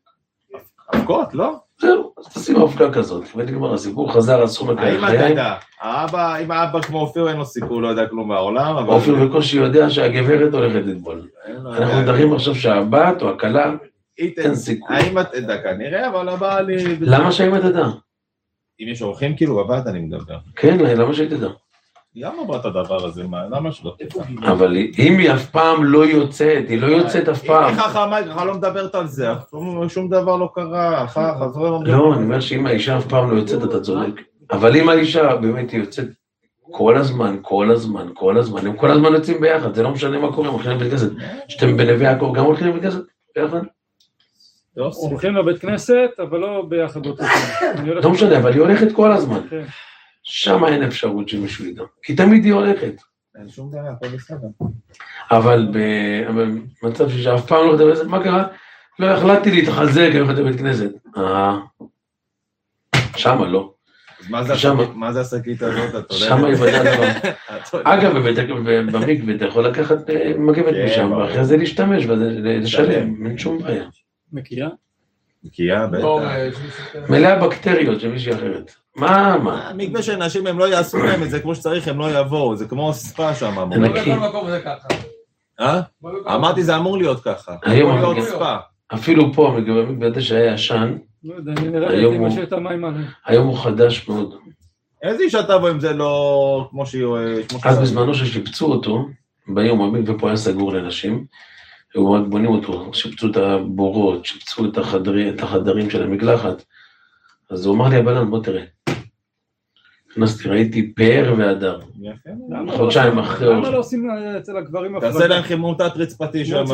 Speaker 3: אבקות, לא?
Speaker 1: זהו, אז תשים אבקה כזאת, ונגמר הסיפור, חזר על סכום הקרח.
Speaker 3: האמא תדע, האבא, אם האבא כמו אופיר אין לו סיפור, לא יודע כלום מהעולם, אבל...
Speaker 1: אופיר בקושי יודע שהגברת הולכת לטבול. אנחנו מדברים עכשיו שהבת או הכלה, אין סיכוי.
Speaker 3: האמא תדע כנראה, אבל הבא לי...
Speaker 1: למה שהאמא תדע?
Speaker 3: אם יש אורחים כאילו בבת אני מדבר.
Speaker 1: כן, למה שהיא תדע?
Speaker 3: גם אמרה את הדבר הזה, למה שלא?
Speaker 1: אבל אם היא אף פעם לא יוצאת, היא לא יוצאת אף פעם.
Speaker 3: היא חכמה, היא לא מדברת על זה, שום דבר לא קרה, חזרו לא מדברת.
Speaker 1: לא, אני אומר שאם האישה אף פעם לא יוצאת, אתה צודק. אבל אם האישה באמת יוצאת כל הזמן, כל הזמן, כל הזמן, הם כל הזמן יוצאים ביחד, זה לא משנה מה קורה, הם הולכים לבית כנסת. שאתם בנווה יעקב גם הולכים לבית כנסת ביחד?
Speaker 4: הולכים לבית כנסת, אבל לא ביחד באותו זמן.
Speaker 1: לא משנה, אבל היא הולכת כל הזמן. שם אין אפשרות שמישהו ידע, כי תמיד היא הולכת.
Speaker 3: אין שום דבר, הכל בסדר.
Speaker 1: אבל במצב שאף פעם לא הולכת לבית כנסת, מה קרה? לא החלטתי להתחזק, אני הולכת לבית כנסת. אה, שמה לא.
Speaker 3: מה זה השקית הזאת?
Speaker 1: שמה היא בדעת דבר. אגב, במקווה אתה יכול לקחת מגבת משם, ואחרי זה להשתמש ולשלם, אין שום בעיה.
Speaker 4: מקיאה?
Speaker 3: מקיאה, בטח.
Speaker 1: מלאה בקטריות של מישהי אחרת. מה, מה?
Speaker 3: מקווה שאנשים הם לא יעשו להם את זה כמו שצריך, הם לא יבואו, זה כמו ספה שם.
Speaker 1: זה נקי.
Speaker 3: אה? אמרתי, זה אמור להיות ככה. אמור להיות ספה.
Speaker 1: אפילו פה, מקווה שהיה ישן,
Speaker 4: לא יודע, אני נראה לי הייתי משאיר את המים עליהם.
Speaker 1: היום הוא חדש מאוד.
Speaker 3: איזה אישה תבוא אם זה לא כמו שהיא...
Speaker 1: אז בזמנו ששיפצו אותו, ביום המקווה פה היה סגור לנשים, היו רק בונים אותו, שיפצו את הבורות, שיפצו את החדרים של המקלחת, אז הוא אמר לי, הבלן, בוא תראה. נכנסתי, ראיתי פאר והדר. חודשיים אחרי...
Speaker 4: למה לא עושים אצל הגברים הפרדה?
Speaker 3: תעשה להם חימום תת רצפתי שם.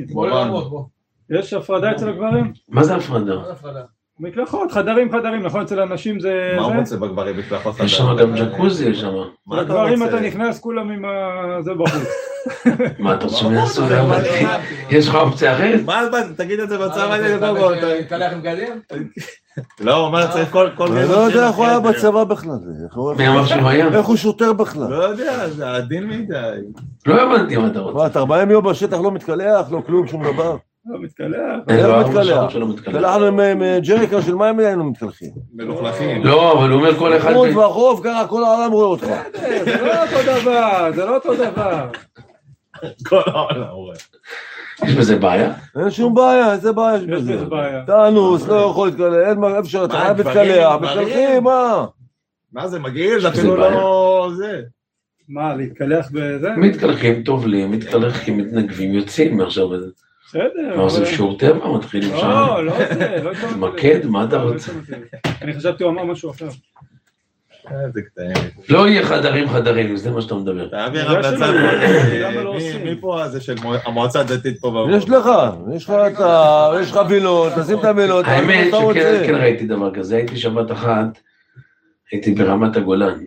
Speaker 4: יש הפרדה אצל הגברים?
Speaker 1: מה זה הפרדה?
Speaker 4: מקלחות, חדרים חדרים, נכון? אצל אנשים זה...
Speaker 3: מה הוא רוצה בגברים מקלחות חדרים?
Speaker 1: יש שם גם ג'קוזי, יש שם.
Speaker 4: בגברים אתה נכנס כולם עם זה בחוץ.
Speaker 1: מה אתה רוצה מנסות? יש לך אופציה אחרת?
Speaker 3: מה, תגיד את זה בצבא, אני
Speaker 7: אתה מתקלח עם גלים?
Speaker 3: לא, הוא אומר, צריך כל...
Speaker 2: אני לא יודע איך הוא היה בצבא בכלל.
Speaker 1: מי אמר שהוא היה?
Speaker 2: איך הוא שוטר בכלל?
Speaker 3: לא יודע, זה עדין מדי.
Speaker 1: לא הבנתי מה אתה רוצה.
Speaker 2: מה, אתה ארבעים יום בשטח לא מתקלח, לא כלום, שום דבר?
Speaker 4: לא מתקלח.
Speaker 2: לא מתקלח. אנחנו עם ג'ריקה של מים היינו מתקלחים.
Speaker 3: מלוכלכים.
Speaker 1: לא, אבל הוא אומר כל אחד...
Speaker 2: חוץ והחוף, ככה כל העולם רואה אותך.
Speaker 4: זה לא אותו דבר, זה לא אותו דבר.
Speaker 3: כל העולם רואה.
Speaker 1: יש בזה בעיה?
Speaker 2: אין שום בעיה, איזה בעיה יש בזה?
Speaker 4: יש בזה בעיה.
Speaker 2: תאנוס, לא יכול להתקלח, אין מה אפשר, אתה חייב להתקלח, מתקלחים, מה?
Speaker 3: מה זה מגעיל? זה אפילו לא זה.
Speaker 4: מה, להתקלח בזה?
Speaker 1: מתקלחים, טובלים, מתקלחים, מתנגבים, יוצאים מעכשיו בזה.
Speaker 4: בסדר.
Speaker 1: מה עושים שיעור טבע? מתחילים שם?
Speaker 4: לא, לא זה, לא התכוונתי.
Speaker 1: מקד, מה אתה רוצה?
Speaker 4: אני חשבתי הוא אמר משהו אחר.
Speaker 3: איזה קטעים.
Speaker 1: לא יהיה חדרים חדרים, זה מה שאתה מדבר.
Speaker 3: תעביר המלצה, מי פה הזה של המועצה הדתית פה במקום?
Speaker 2: יש לך, יש לך אתה, יש לך וילות, תשים את הווילות.
Speaker 1: האמת שכן ראיתי דבר כזה, הייתי שבת אחת, הייתי ברמת הגולן.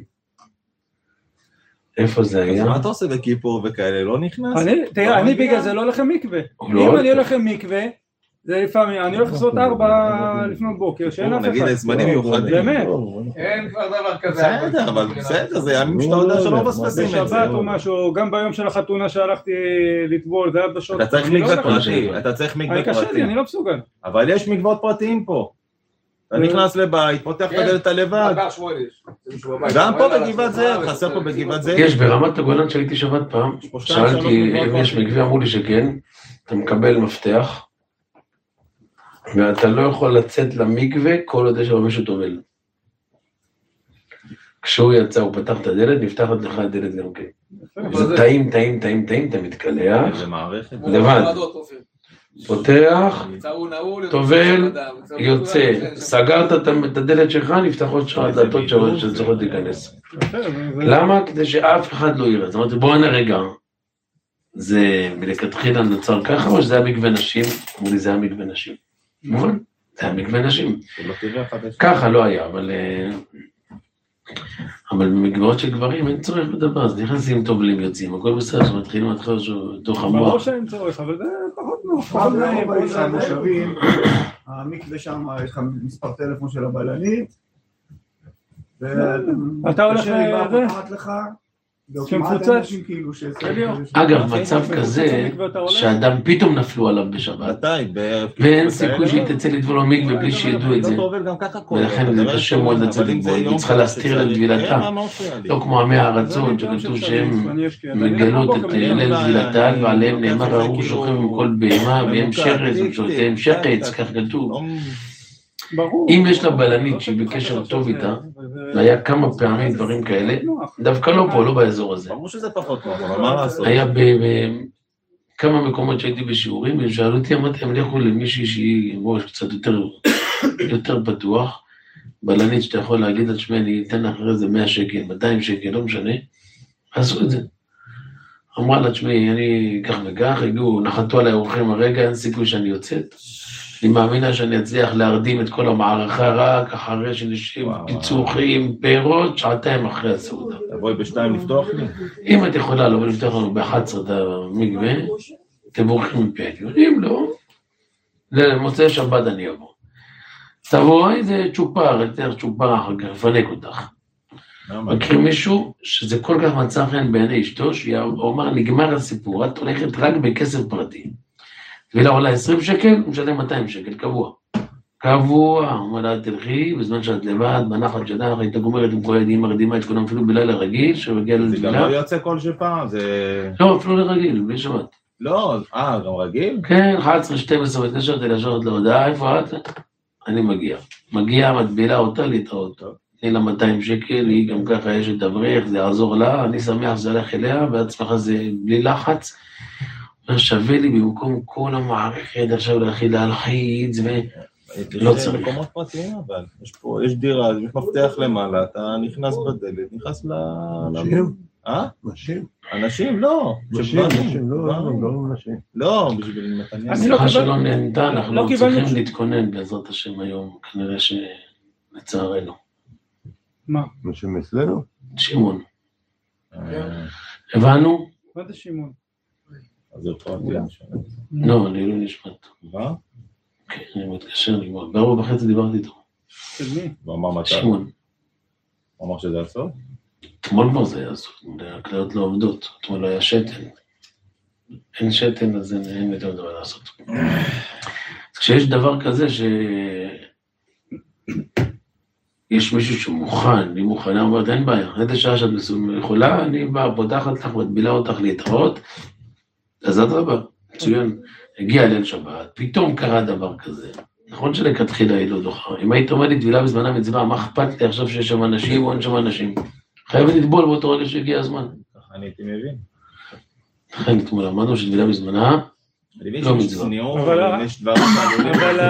Speaker 1: איפה זה היה?
Speaker 3: אז מה אתה עושה בכיפור וכאלה? לא נכנס?
Speaker 4: תראה, אני בגלל זה לא הולך למקווה. אם אני הולך למקווה, זה לפעמים, אני הולך לעשות ארבע לפנות בוקר, שאין אף אחד.
Speaker 3: נגיד, זמנים מיוחדים.
Speaker 4: באמת.
Speaker 7: אין כבר דבר כזה.
Speaker 3: בסדר, אבל בסדר, זה ימים שאתה יודע שלא מפספסים את זה.
Speaker 4: בשבת או משהו, גם ביום של החתונה שהלכתי לטבול, זה היה בשעות...
Speaker 3: אתה צריך מקווה פרטי, אתה צריך מקווה
Speaker 4: קשה לי,
Speaker 3: פרטי.
Speaker 4: אני לא מסוגל.
Speaker 3: אבל יש מקוואות פרטיים פה. אתה נכנס לבית, פותח את הדלת הלבד. גם פה בגבעת זאב, חסר פה בגבעת זאב.
Speaker 1: יש ברמת הגולן שהייתי שבת פעם, שאלתי אם יש מקווה, אמרו לי שכן, אתה מקבל מפתח, ואתה לא יכול לצאת למקווה כל עוד יש שם מישהו טובל. כשהוא יצא, הוא פתח את הדלת, נפתחת לך הדלת גם כן. זה טעים, טעים, טעים, טעים, אתה מתקלח,
Speaker 3: זה מערכת.
Speaker 1: לבד. פותח, טובל, יוצא, סגרת את הדלת שלך, נפתח עוד שעה דלתות שצריכות להיכנס. למה? כדי שאף אחד לא יראה. זאת אומרת, בואו נרגע. זה מלכתחילה נוצר ככה, או שזה היה מקווה נשים? אמרו לי, זה היה מקווה נשים. מובן? זה היה מקווה נשים. ככה לא היה, אבל... אבל במקוואות של גברים אין צורך בדבר, אז נכנסים טובלים יוצאים, הכל בסדר, שמתחילים להתחיל תוך המוח.
Speaker 4: ברור שאין צורך, אבל זה פחות נוח.
Speaker 5: במושבים, המקווה שם, יש לך מספר טלפון של הבלנית,
Speaker 4: אתה הולך לזה?
Speaker 5: שמפוצץ.
Speaker 1: אגב, מצב כזה, שאדם פתאום נפלו עליו בשבת, ואין סיכוי שהיא תצא לטבול במקווה בלי שידעו את זה, ולכן זה קשה מאוד לצאת לטבול, היא צריכה להסתיר לטבילתה, לא כמו עמי הארצות, שכתוב שהם מגלות את ליל טבילתה, ועליהם נאמר, ההוא שוכב עם כל בהמה, והם שרץ, ושותיהם שחץ, כך כתוב. אם יש לה בלנית שהיא בקשר טוב איתה, והיה כמה פעמים דברים כאלה, דווקא לא פה, לא באזור הזה.
Speaker 3: ברור שזה פחות נוח, אבל מה לעשות?
Speaker 1: היה בכמה מקומות שהייתי בשיעורים, ושאלו אותי, אמרתי, הם לכו למישהי שהיא ראש קצת יותר פתוח, בלנית שאתה יכול להגיד על שמי, אני אתן אחרי זה מאה שקל, מאתיים שקל, לא משנה, עשו את זה. אמרה לה, שמי, אני כך וכך, הגיעו, נחתו עליי אורחים הרגע, אין סיכוי שאני יוצאת. אני מאמינה שאני אצליח להרדים את כל המערכה רק אחרי שנשים פיצוחים, פירות, שעתיים אחרי הסעודה.
Speaker 3: תבואי בשתיים לפתוח לי?
Speaker 1: אם את יכולה לבוא לפתוח לנו ב-אחת עשרה את המקווה, תבורכים מפייטי. אם לא, למוצאי שבת אני אבוא. תבוא איזה צ'ופר, יותר צ'ופר אחר כך, לפנק אותך. מכיר מישהו שזה כל כך מצא חן בעיני אשתו, שהוא אמר, נגמר הסיפור, את הולכת רק בכסף פרטי. תבילה עולה עשרים שקל, הוא משלם מאתיים שקל, קבוע. קבוע, הוא אומר לה, תלכי, בזמן שאת לבד, בנחת שלך, היית גומרת עם כל הילדים מרדימה את כולם אפילו בלילה רגיל, שמגיע לתבילה.
Speaker 3: זה גם לא יוצא כל שפעם, זה...
Speaker 1: לא, אפילו לרגיל, בלי שבת.
Speaker 3: לא, אה, גם רגיל?
Speaker 1: כן, אחת עשרה שתים עשרה ותשע, תלשרת להודעה, איפה את? אני מגיע. מגיע, מטבילה אותה, להתראות. תני לה מאתיים שקל, היא גם ככה יש את אברך, זה יעזור לה, אני שמח שזה הלך אליה, בעצמך זה בלי לחץ. שווה לי במקום כל המערכת, עכשיו להכיל להלחיץ, ולא צריך.
Speaker 3: יש מקומות פרטיים, אבל יש פה, יש דירה, יש מפתח למעלה, אתה נכנס בדלת, נכנס ל...
Speaker 2: נשים?
Speaker 3: אה?
Speaker 2: נשים?
Speaker 3: אנשים? לא.
Speaker 2: נשים, נשים, לא, לא נשים.
Speaker 3: לא, בשביל נתניה.
Speaker 1: סליחה שלא נהנתה, אנחנו צריכים להתכונן בעזרת השם היום, כנראה שלצערנו.
Speaker 4: מה?
Speaker 2: נשים אצלנו?
Speaker 1: שמעון. הבנו?
Speaker 4: מה זה שמעון?
Speaker 3: אז זה פרטי.
Speaker 1: לא, אני לא נשמעת.
Speaker 3: מה?
Speaker 1: כן, אני מתקשר לגמור. בארבע וחצי דיברתי איתו.
Speaker 4: של מי?
Speaker 3: ואמר מתי?
Speaker 1: שמעון.
Speaker 3: הוא אמר שזה הסוף?
Speaker 1: אתמול כבר זה היה הסוף, הכליות לא עובדות. אתמול היה שתן. אין שתן, אז אין יותר דבר לעשות. אז כשיש דבר כזה ש... יש מישהו שמוכן, אני מוכנה, אומרת, אין בעיה, איזה שעה שאת יכולה, אני באה, פותחת לך, מטבילה אותך להתראות, אז את רבה, מצוין, הגיע ליל שבת, פתאום קרה דבר כזה, נכון שלכתחילה היא לא דוחה, אם היית אומרת לי טבילה בזמן המצווה, מה אכפת לי עכשיו שיש שם אנשים או אין שם אנשים? חייבת לטבול באותו רגע שהגיע הזמן.
Speaker 3: ככה אני הייתי מבין.
Speaker 1: לכן אתמול אמרנו שטבילה בזמנה, לא מצווה.
Speaker 4: אבל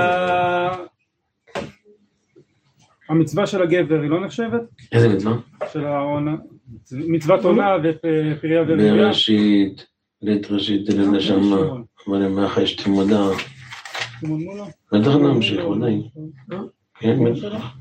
Speaker 4: המצווה של הגבר היא לא נחשבת?
Speaker 1: איזה מצווה?
Speaker 4: של העונה, מצוות עונה ופריה ורבייה.
Speaker 1: בראשית, לית ראשית לנשמה, אבל הם מאחר יש תמודה. בטח נמשיך, עדיין. כן, בטח.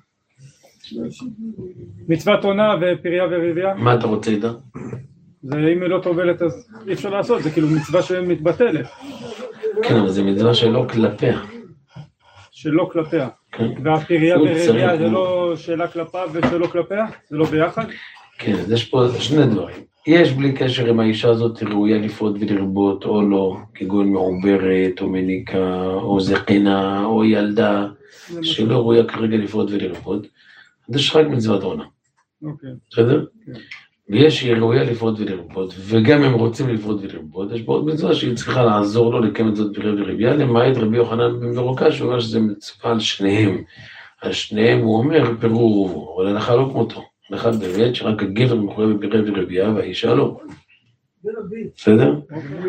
Speaker 4: מצוות עונה ופריה ורבייה?
Speaker 1: מה אתה רוצה איתה?
Speaker 4: זה אם היא לא טובלת אז אי אפשר לעשות, זה כאילו מצווה שמתבטלת.
Speaker 1: כן, אבל זה מצווה שלא כלפיה.
Speaker 4: שלא כלפיה. והפריה ורבייה זה לא שאלה כלפיו ושלא כלפיה? זה לא ביחד?
Speaker 1: כן, אז יש פה שני דברים. יש בלי קשר אם האישה הזאת ראויה לפעוד ולרבות או לא, כגון מעוברת או מניקה או זקנה או ילדה, שלא ראויה כרגע לפעוד ולרבות, אז יש רק מצוות עונה.
Speaker 4: אוקיי.
Speaker 1: בסדר? ויש שהיא ראויה לפעוד ולרבות, וגם הם רוצים לפעוד ולרבות, יש פה עוד מצווה שהיא צריכה לעזור לו לקיים את זאת פריה ורבייה, למעט רבי יוחנן בן ברוקה, שהוא אומר שזה מצווה על שניהם. על שניהם הוא אומר פירור, אבל הלכה לא כמותו. הלכה באמת שרק הגבר מחויב בפריה ורבייה, והאישה לא. בסדר?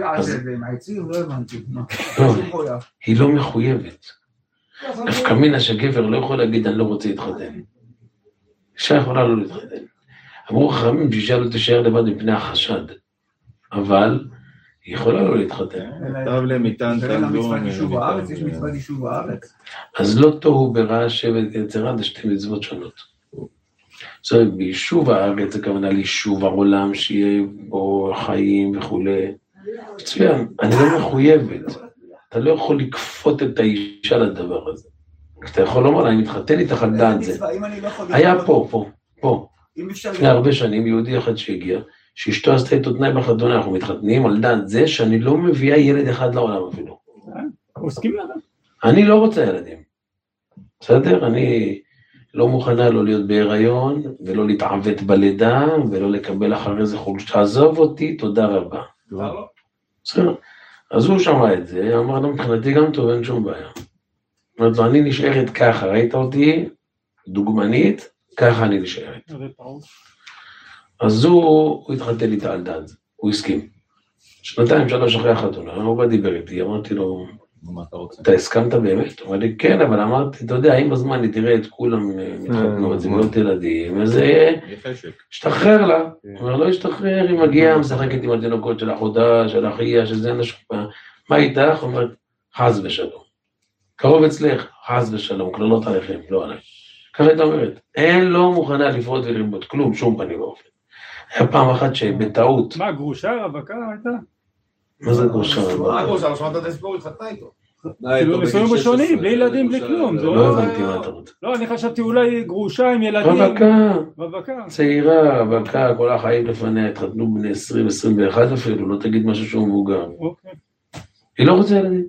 Speaker 1: היא לא מחויבת. דווקא מינה שהגבר לא יכול להגיד אני לא רוצה להתחתן. אישה יכולה לא להתחתן. אמרו חכמים שאישה לא תישאר לבד מפני החשד, אבל היא יכולה לא להתחתן.
Speaker 3: טוב למיתן תלדום.
Speaker 5: יש מצוות יישוב הארץ.
Speaker 1: אז לא תוהו ברע שבט יצרה, זה שתי מצוות שונות. זאת אומרת, ביישוב הארץ, הכוונה ליישוב העולם, שיהיה בו חיים וכו'. מצוין, אני לא מחויבת. אתה לא יכול לכפות את האישה לדבר הזה. אתה יכול לומר, אני מתחתן איתך על דעת זה. היה פה, פה, פה. לפני הרבה שנים, יהודי אחד שהגיע, שאשתו עשתה את תנאי בחתונה, אנחנו מתחתנים על דעת זה שאני לא מביאה ילד אחד לעולם אפילו.
Speaker 4: עוסקים לאדם.
Speaker 1: אני לא רוצה ילדים. בסדר? אני לא מוכנה לא להיות בהיריון, ולא להתעוות בלידה, ולא לקבל אחרי זה חוג שתעזוב אותי, תודה רבה. בסדר? אז הוא שמע את זה, אמר לו, מבחינתי גם טוב, אין שום בעיה. אומרת לו, אני נשארת ככה, ראית אותי, דוגמנית, ככה אני נשארת. אז הוא, הוא התחתן איתה על דעת, הוא הסכים. שנתיים, שלוש אחרי החתונה, הוא בא דיבר איתי, אמרתי לו, אתה הסכמת באמת? הוא אמר לי, כן, אבל אמרתי, אתה יודע, אם בזמן היא תראה את כולם מתחתנו, את זוגות ילדים, אז השתחרר לה. הוא אומר, לא השתחרר, היא מגיעה, משחקת עם התינוקות של אחותה, של אחיה, שזה נשמע. מה איתך? הוא אומר, חס ושלום. קרוב אצלך, חס ושלום, כללות עליכם, לא עליי. ככה הייתה אומרת, אין לא מוכנה לפרוט ולרבות, כלום, שום פנים ואופן. היה פעם אחת שבטעות...
Speaker 4: מה, גרושה, רווקה הייתה?
Speaker 1: מה זה גרושה?
Speaker 3: מה גרושה? לא שמעת את הסיפור, התחתנה איתו.
Speaker 4: כאילו נישואים ראשונים, בלי ילדים, בלי כלום.
Speaker 1: לא הבנתי מה אתה רוצה.
Speaker 4: לא, אני חשבתי אולי גרושה עם ילדים.
Speaker 1: רווקה.
Speaker 4: רווקה.
Speaker 1: צעירה, רווקה, כל החיים לפניה, התחתנו בני עשרים, עשרים ואחת אפילו, לא תגיד משהו שהוא מבוגר.
Speaker 4: אוקיי.
Speaker 1: היא לא רוצה ילדים.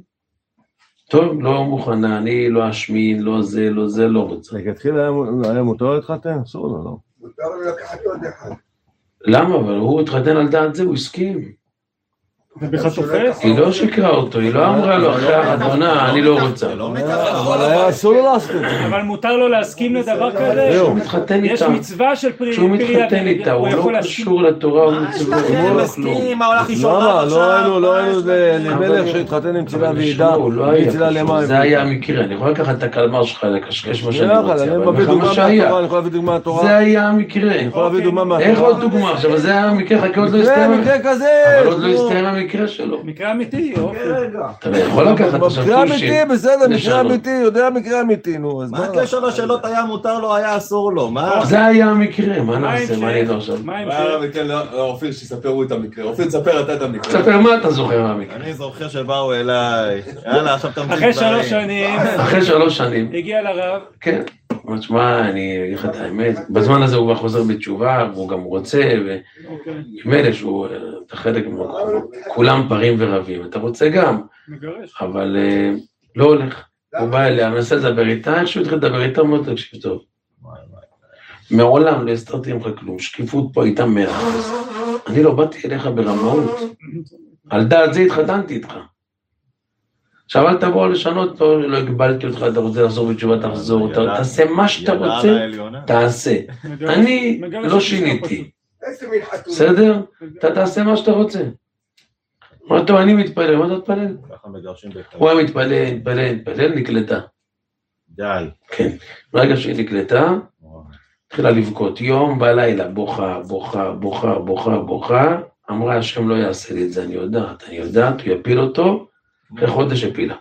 Speaker 1: טוב, לא מוכנה, אני לא אשמין, לא זה, לא זה, לא רוצה.
Speaker 2: לכתחיל היה מותר להתחתן? אסור לו, לא?
Speaker 6: מותר לו לקחת עוד אחד.
Speaker 1: למה? אבל הוא התחתן על דעת זה, הוא הסכים.
Speaker 4: זה בכלל תופס?
Speaker 1: היא לא שקרה אותו, היא לא אמרה לו אחרי החתונה, אני לא רוצה.
Speaker 2: אבל היה אסור לו לעשות את זה.
Speaker 4: אבל מותר לו להסכים לדבר כזה?
Speaker 1: כשהוא מתחתן איתה,
Speaker 4: יש מצווה של פרי...
Speaker 1: כשהוא מתחתן איתה, הוא לא קשור לתורה ומצווה, הוא לא כלום.
Speaker 2: למה? לא היינו למלך שהתחתן עם צילה ועידה, וצילה למים.
Speaker 1: זה היה המקרה, אני יכול לקחת את הקלמר שלך לקשקש מה שאני רוצה,
Speaker 2: אני
Speaker 1: אבל
Speaker 2: מביא
Speaker 1: מה שהיה,
Speaker 2: אני יכול להביא דוגמה מהתורה.
Speaker 1: זה היה המקרה.
Speaker 2: אני יכול להביא דוגמה מהתורה.
Speaker 1: איך עוד דוגמה? עכשיו זה היה המקרה, חכה עוד לא הסתיים.
Speaker 2: מקרה כזה.
Speaker 1: אבל עוד לא הסתיים המקרה שלו.
Speaker 4: מקרה אמיתי,
Speaker 1: אתה יכול לקחת עכשיו
Speaker 2: מקרה אמיתי, בסדר, מקרה אמיתי, יודע מקרה אמיתי, נו.
Speaker 3: מה הקשר לשאלות היה מותר לו, היה אסור לו? מה?
Speaker 1: זה היה המקרה, מה נעשה, מה אני לא עכשיו?
Speaker 4: מה עם זה?
Speaker 3: אופיר, שיספרו את המקרה. אופיר, תספר אתה את המקרה.
Speaker 1: תספר מה אתה זוכר מהמקרה?
Speaker 3: אני זוכר שבאו אליי. יאללה, עכשיו תמציא
Speaker 4: אחרי שלוש שנים.
Speaker 1: אחרי שלוש שנים.
Speaker 4: הגיע לרב.
Speaker 1: כן. אמרת, שמע, אני אגיד לך את האמת. בזמן הזה הוא כבר חוזר בתשובה, והוא גם רוצה, ומילא שהוא, אתה חלק, כולם פרים ורבים. אתה רוצה גם, אבל לא הולך. הוא בא אליה, מנסה לדבר איתה, איך שהוא התחיל לדבר איתה, הוא אומר, תקשיב טוב. מעולם לא הסתרתי ממך כלום, שקיפות פה הייתה מאה אחוז. אני לא באתי אליך ברמאות. על דעת זה התחתנתי איתך. עכשיו אל תבוא לשנות, לא, לא הגבלתי אותך, אתה רוצה לחזור בתשובה, תחזור, תעשה מה שאתה רוצה, תעשה. אני לא שיניתי. בסדר? אתה תעשה מה שאתה רוצה. אמרת לו, אני מתפלל, מה אתה מתפלל? הוא היה מתפלל, מתפלל, מתפלל, נקלטה.
Speaker 3: די.
Speaker 1: כן. ברגע שהיא נקלטה, התחילה לבכות יום בלילה, בוכה, בוכה, בוכה, בוכה, בוכה, אמרה, השם לא יעשה לי את זה, אני יודעת, אני יודעת, הוא יפיל אותו, אחרי חודש הפילה.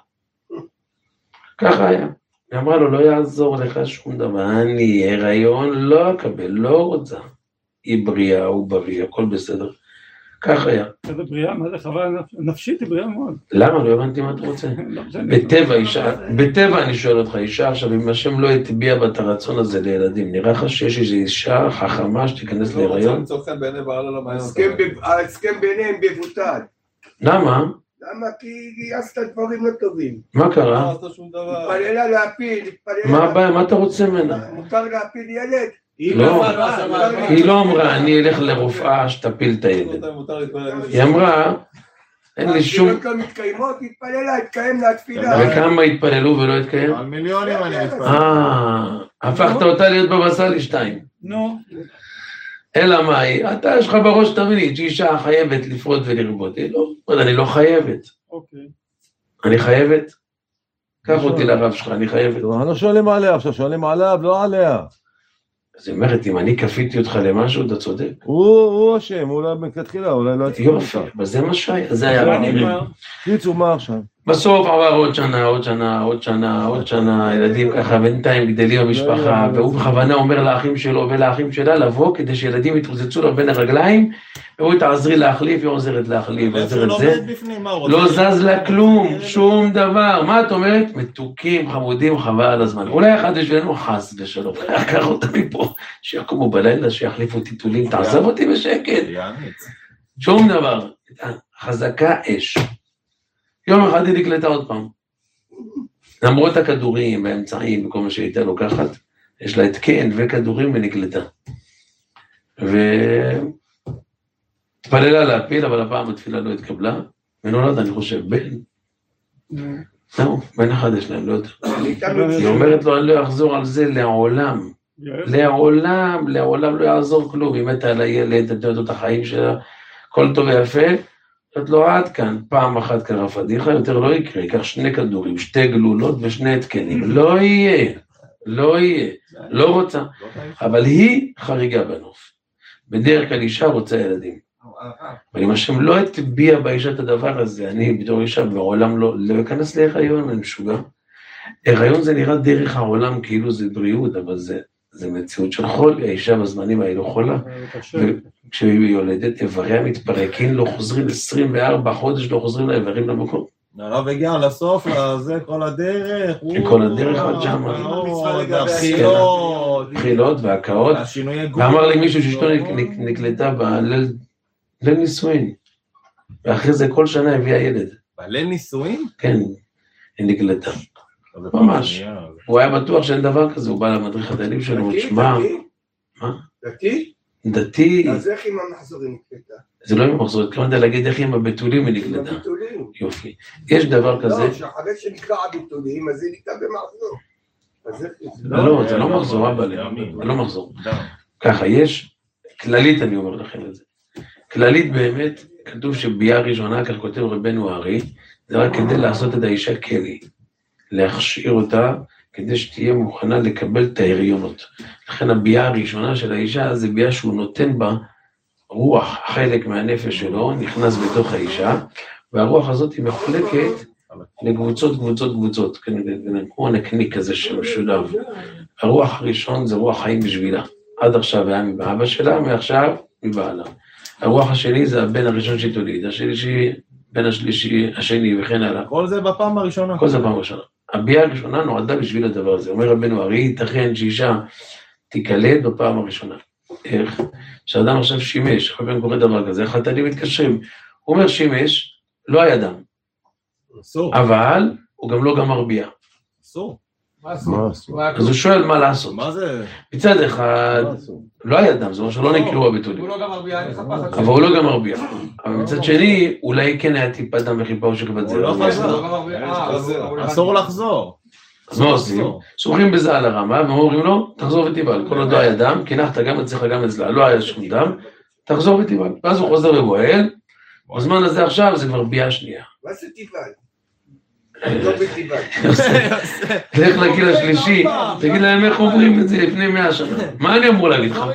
Speaker 1: ככה היה. היא אמרה לו, לא יעזור לך שום דבר, אני הריון, לא אקבל, לא רוצה. היא בריאה, הוא בריא, הכל בסדר. ככה היה.
Speaker 4: זה בריאה, מה זה חוויה נפשית, היא בריאה מאוד.
Speaker 1: למה? לא הבנתי מה אתה רוצה. בטבע, אישה, בטבע אני שואל אותך, אישה עכשיו, אם השם לא הטביע בה את הרצון הזה לילדים, נראה לך שיש איזו אישה חכמה שתיכנס להיריון?
Speaker 6: ההסכם ביניהם בבוטל.
Speaker 1: למה?
Speaker 6: למה? כי גייסת דברים לא טובים.
Speaker 1: מה קרה?
Speaker 6: התפללה להפיל, התפללה...
Speaker 1: מה הבעיה? מה אתה רוצה ממנה?
Speaker 6: מותר להפיל ילד.
Speaker 1: לא, היא לא אמרה, אני אלך לרופאה שתפיל את הילד. היא אמרה, אין לי שום...
Speaker 6: התפילות לא מתקיימות, התפללה, התקיים להתפילה.
Speaker 1: וכמה התפללו ולא התקיים?
Speaker 3: על מיליונים אני מתפלל.
Speaker 1: אה, הפכת אותה להיות בבא סאלי שתיים.
Speaker 4: נו.
Speaker 1: אלא מה היא? אתה יש לך בראש תבנית שאישה חייבת לפרוט ולרבות. לא, אני לא חייבת.
Speaker 4: אוקיי.
Speaker 1: אני חייבת? קח אותי לרב שלך, אני חייבת.
Speaker 2: אנחנו לא שואלים עליה, עכשיו שואלים עליו, לא עליה.
Speaker 1: אז היא אומרת, אם אני כפיתי אותך למשהו, אתה צודק.
Speaker 2: הוא אשם, אולי מכתחילה, אולי לא הצליח אותך.
Speaker 1: יופי, אבל זה מה שהיה, זה היה נגמר.
Speaker 2: קיצור, מה עכשיו?
Speaker 1: בסוף עבר עוד שנה, עוד שנה, עוד שנה, עוד שנה, ילדים ככה בינתיים גדלים במשפחה, והוא בכוונה אומר לאחים שלו ולאחים שלה לבוא, כדי שילדים יתרוצצו לו בין הרגליים, והוא תעזרי להחליף, היא עוזרת להחליף, עוזרת זה. לא זז לה כלום, שום דבר. מה את אומרת? מתוקים, חמודים, חבל על הזמן. אולי אחד בשבילנו חס ושלום, קח אותה מפה, שיקומו בלילה, שיחליפו טיטולים, תעזב אותי בשקט. שום דבר. חזקה אש. יום אחד היא נקלטה עוד פעם. למרות הכדורים, באמצעים, וכל מה שהייתה לוקחת, יש לה התקן וכדורים ונקלטה. והתפללה להפיל, אבל הפעם התפילה לא התקבלה, ונולד, אני חושב, בן. זהו, בן אחד יש להם, לא יותר. היא אומרת לו, אני לא אחזור על זה לעולם. לעולם, לעולם לא יעזור כלום, היא מתה על הילד, את יודעת את החיים שלה, כל טוב ויפה, את לא עד כאן, פעם אחת קרה פדיחה, יותר לא יקרה, ייקח שני כדורים, שתי גלולות ושני התקנים, לא יהיה, לא יהיה, לא רוצה, אבל היא חריגה בנוף, בדרך כלל אישה רוצה ילדים, אבל אם השם לא הטביע באישה את הדבר הזה, אני בתור אישה בעולם לא, לא אכנס להיריון, אני משוגע, הריון זה נראה דרך העולם כאילו זה בריאות, אבל זה, זה מציאות של חול, האישה בזמנים האלו חולה, וכשהיא יולדת, איבריה מתפרקים, לא חוזרים עשרים וארבעה חודש, לא חוזרים לאיברים למקום.
Speaker 3: הרב הגיע לסוף, זה כל הדרך.
Speaker 1: כל הדרך עד שם. בחילות והקאות. ואמר לי מישהו שאשתו נקלטה בליל נישואין. ואחרי זה כל שנה הביאה ילד.
Speaker 3: בליל נישואין?
Speaker 1: כן, היא נקלטה. ממש. הוא היה בטוח שאין דבר כזה, הוא בא למדריך הדיינים שלו, תשמע. מה?
Speaker 8: דתי?
Speaker 1: דתי.
Speaker 8: אז איך עם המחזורים נקלטה?
Speaker 1: זה לא עם המחזורים, התכוונת להגיד איך עם הבתולים היא נקלטה.
Speaker 8: הבתולים.
Speaker 1: יופי. יש דבר כזה.
Speaker 8: לא, שאחרי שנקרא הבתולים, אז זה נקרא במחזור.
Speaker 1: לא, זה לא מחזור, אבא לי. זה לא מחזור. ככה, יש, כללית אני אומר לכם את זה. כללית באמת, כתוב שביאה ראשונה, כך כותב רבנו הארי, זה רק כדי לעשות את האישה כלי. להכשיר אותה, כדי שתהיה מוכנה לקבל את ההריונות. לכן הביאה הראשונה של האישה, זה ביאה שהוא נותן בה רוח, חלק מהנפש שלו, נכנס בתוך האישה, והרוח הזאת היא מחולקת לקבוצות, קבוצות, קבוצות, כמו נקניק כזה שמשולב. הרוח הראשון זה רוח חיים בשבילה. עד עכשיו היה מבאבא שלה, מעכשיו מבעלה. הרוח השני זה הבן הראשון שתוליד, השלישי, בן השלישי, השני וכן הלאה.
Speaker 3: כל זה בפעם הראשונה.
Speaker 1: כל זה בפעם הראשונה. הביאה הראשונה נועדה בשביל הדבר הזה. אומר רבנו הארי, ייתכן שאישה תיקלט בפעם הראשונה. איך? שאדם עכשיו שימש, אחר כך קורא דבר כזה, איך חתנים מתקשרים. הוא אומר שימש, לא היה דם.
Speaker 3: אסור.
Speaker 1: אבל הוא גם לא גמר ביאה.
Speaker 3: אסור.
Speaker 5: מה אסור?
Speaker 1: אז הוא שואל מה לעשות.
Speaker 3: מה זה?
Speaker 1: מצד אחד, לא היה דם, זאת אומרת שלא נקראו הבתולים.
Speaker 7: הוא לא גמר ביאה, אני חפש.
Speaker 1: אבל הוא לא גמר ביאה. אבל מצד שני, אולי כן היה טיפה דם וחיפה או שכבת זה.
Speaker 3: הוא לא חזור. אסור לחזור.
Speaker 1: אז מה עושים? סוחים בזה על הרמה, ואומרים לו, תחזור ותיבל. כל עוד לא היה דם, כינחת גם אצלך גם אצלה, לא היה שום דם, תחזור ותיבל. ואז הוא חוזר ובועל, בזמן הזה עכשיו זה כבר ביאה שנייה.
Speaker 8: מה זה תיבל? לא בטיבל.
Speaker 1: תלך לגיל השלישי, תגיד להם איך עוברים את זה לפני מאה שנה. מה אני אמור להגיד לך?
Speaker 8: לך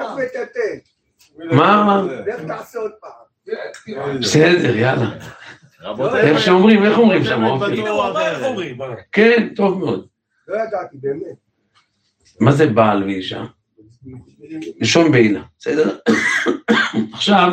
Speaker 8: ותתן.
Speaker 1: מה?
Speaker 8: לך תעשה עוד פעם.
Speaker 1: בסדר, יאללה. איך שאומרים, איך אומרים שם? כן, טוב מאוד.
Speaker 8: לא ידעתי, באמת.
Speaker 1: מה זה בעל ואישה? לשון בעילה, בסדר? עכשיו,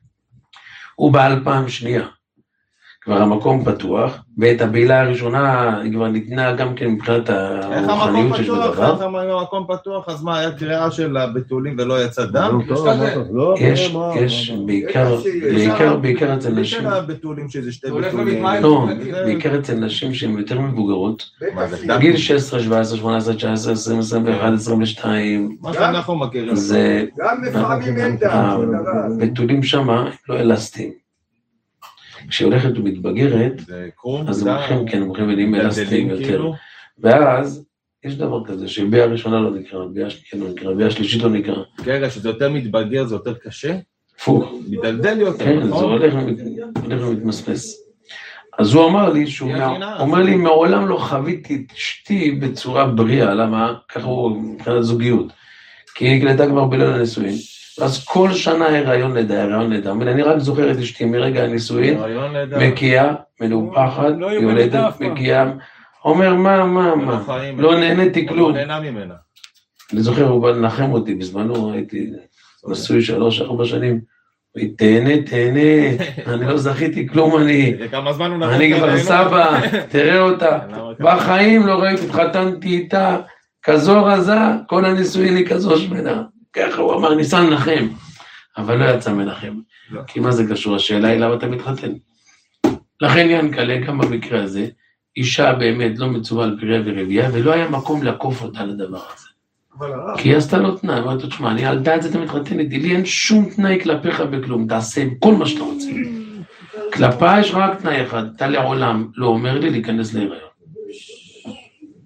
Speaker 1: הוא בעל פעם שנייה. כבר המקום פתוח, ואת הבעילה הראשונה היא כבר ניתנה גם כן מבחינת הרוחניות שיש בדבר.
Speaker 3: איך המקום פתוח? אז מה, היה קריאה של הבתולים ולא יצא דם?
Speaker 1: יש, יש, בעיקר, בעיקר, בעיקר אצל נשים.
Speaker 3: הבתולים שזה שתי בתולים.
Speaker 1: לא, בעיקר אצל נשים שהן יותר מבוגרות. בגיל שש עשרה, שבע עשרה, שמונה עשרה, תשע עשרה, עשרים, עשרים ואחת, עשרים ושתיים.
Speaker 3: מה שאנחנו מכירים.
Speaker 1: זה...
Speaker 8: גם לפעמים אין דם.
Speaker 1: הבתולים שמה לא אלסטיים. כשהיא הולכת ומתבגרת, אז הם הולכים, כן, הם הולכים ונהיים אלסטיים יותר. ואז, יש דבר כזה, שביאה הראשונה לא נקרא, ביאה שנייה לא נקרא, ביאה שלישית לא נקרא.
Speaker 3: כרגע, שזה יותר מתבגר, זה יותר קשה?
Speaker 1: פוך.
Speaker 3: מתדלדל יותר.
Speaker 1: כן, זה הולך ומתמסמס. אז הוא אמר לי, שהוא אומר לי, מעולם לא חוויתי את אשתי בצורה בריאה, למה? ככה הוא מבחינת זוגיות. כי היא נקלטה כבר בליל הנישואין. אז כל שנה הריון לידה, הריון לידה, אני רק זוכר את אשתי מרגע הנישואין, מקיאה, מנופחת, יולדת, מקיאה, אומר מה, מה, מה, לא נהניתי כלום. אני זוכר, הוא בא לנחם אותי, בזמנו הייתי נשוי שלוש, ארבע שנים, תהנה, תהנה, אני לא זכיתי כלום, אני כבר סבא, תראה אותה, בחיים לא ראיתי, התחתנתי איתה, כזו רזה, כל הנישואין היא כזו שמנה. ככה הוא אמר, ניסה לנחם, אבל לא יצא מנחם. לא. כי מה זה קשור? השאלה היא למה אתה מתחתן. לכן ינקלה, גם במקרה הזה, אישה באמת לא מצווה על פריה ורבייה, ולא היה מקום לעקוף אותה לדבר הזה. כי היא עשתה לו תנאי, אמרת, תשמע, אני על דעת זה אתה מתחתן איתי, לי אין שום תנאי כלפיך בכלום, תעשה כל מה שאתה רוצה. כלפה יש רק תנאי אחד, אתה לעולם לא אומר לי להיכנס להיריון.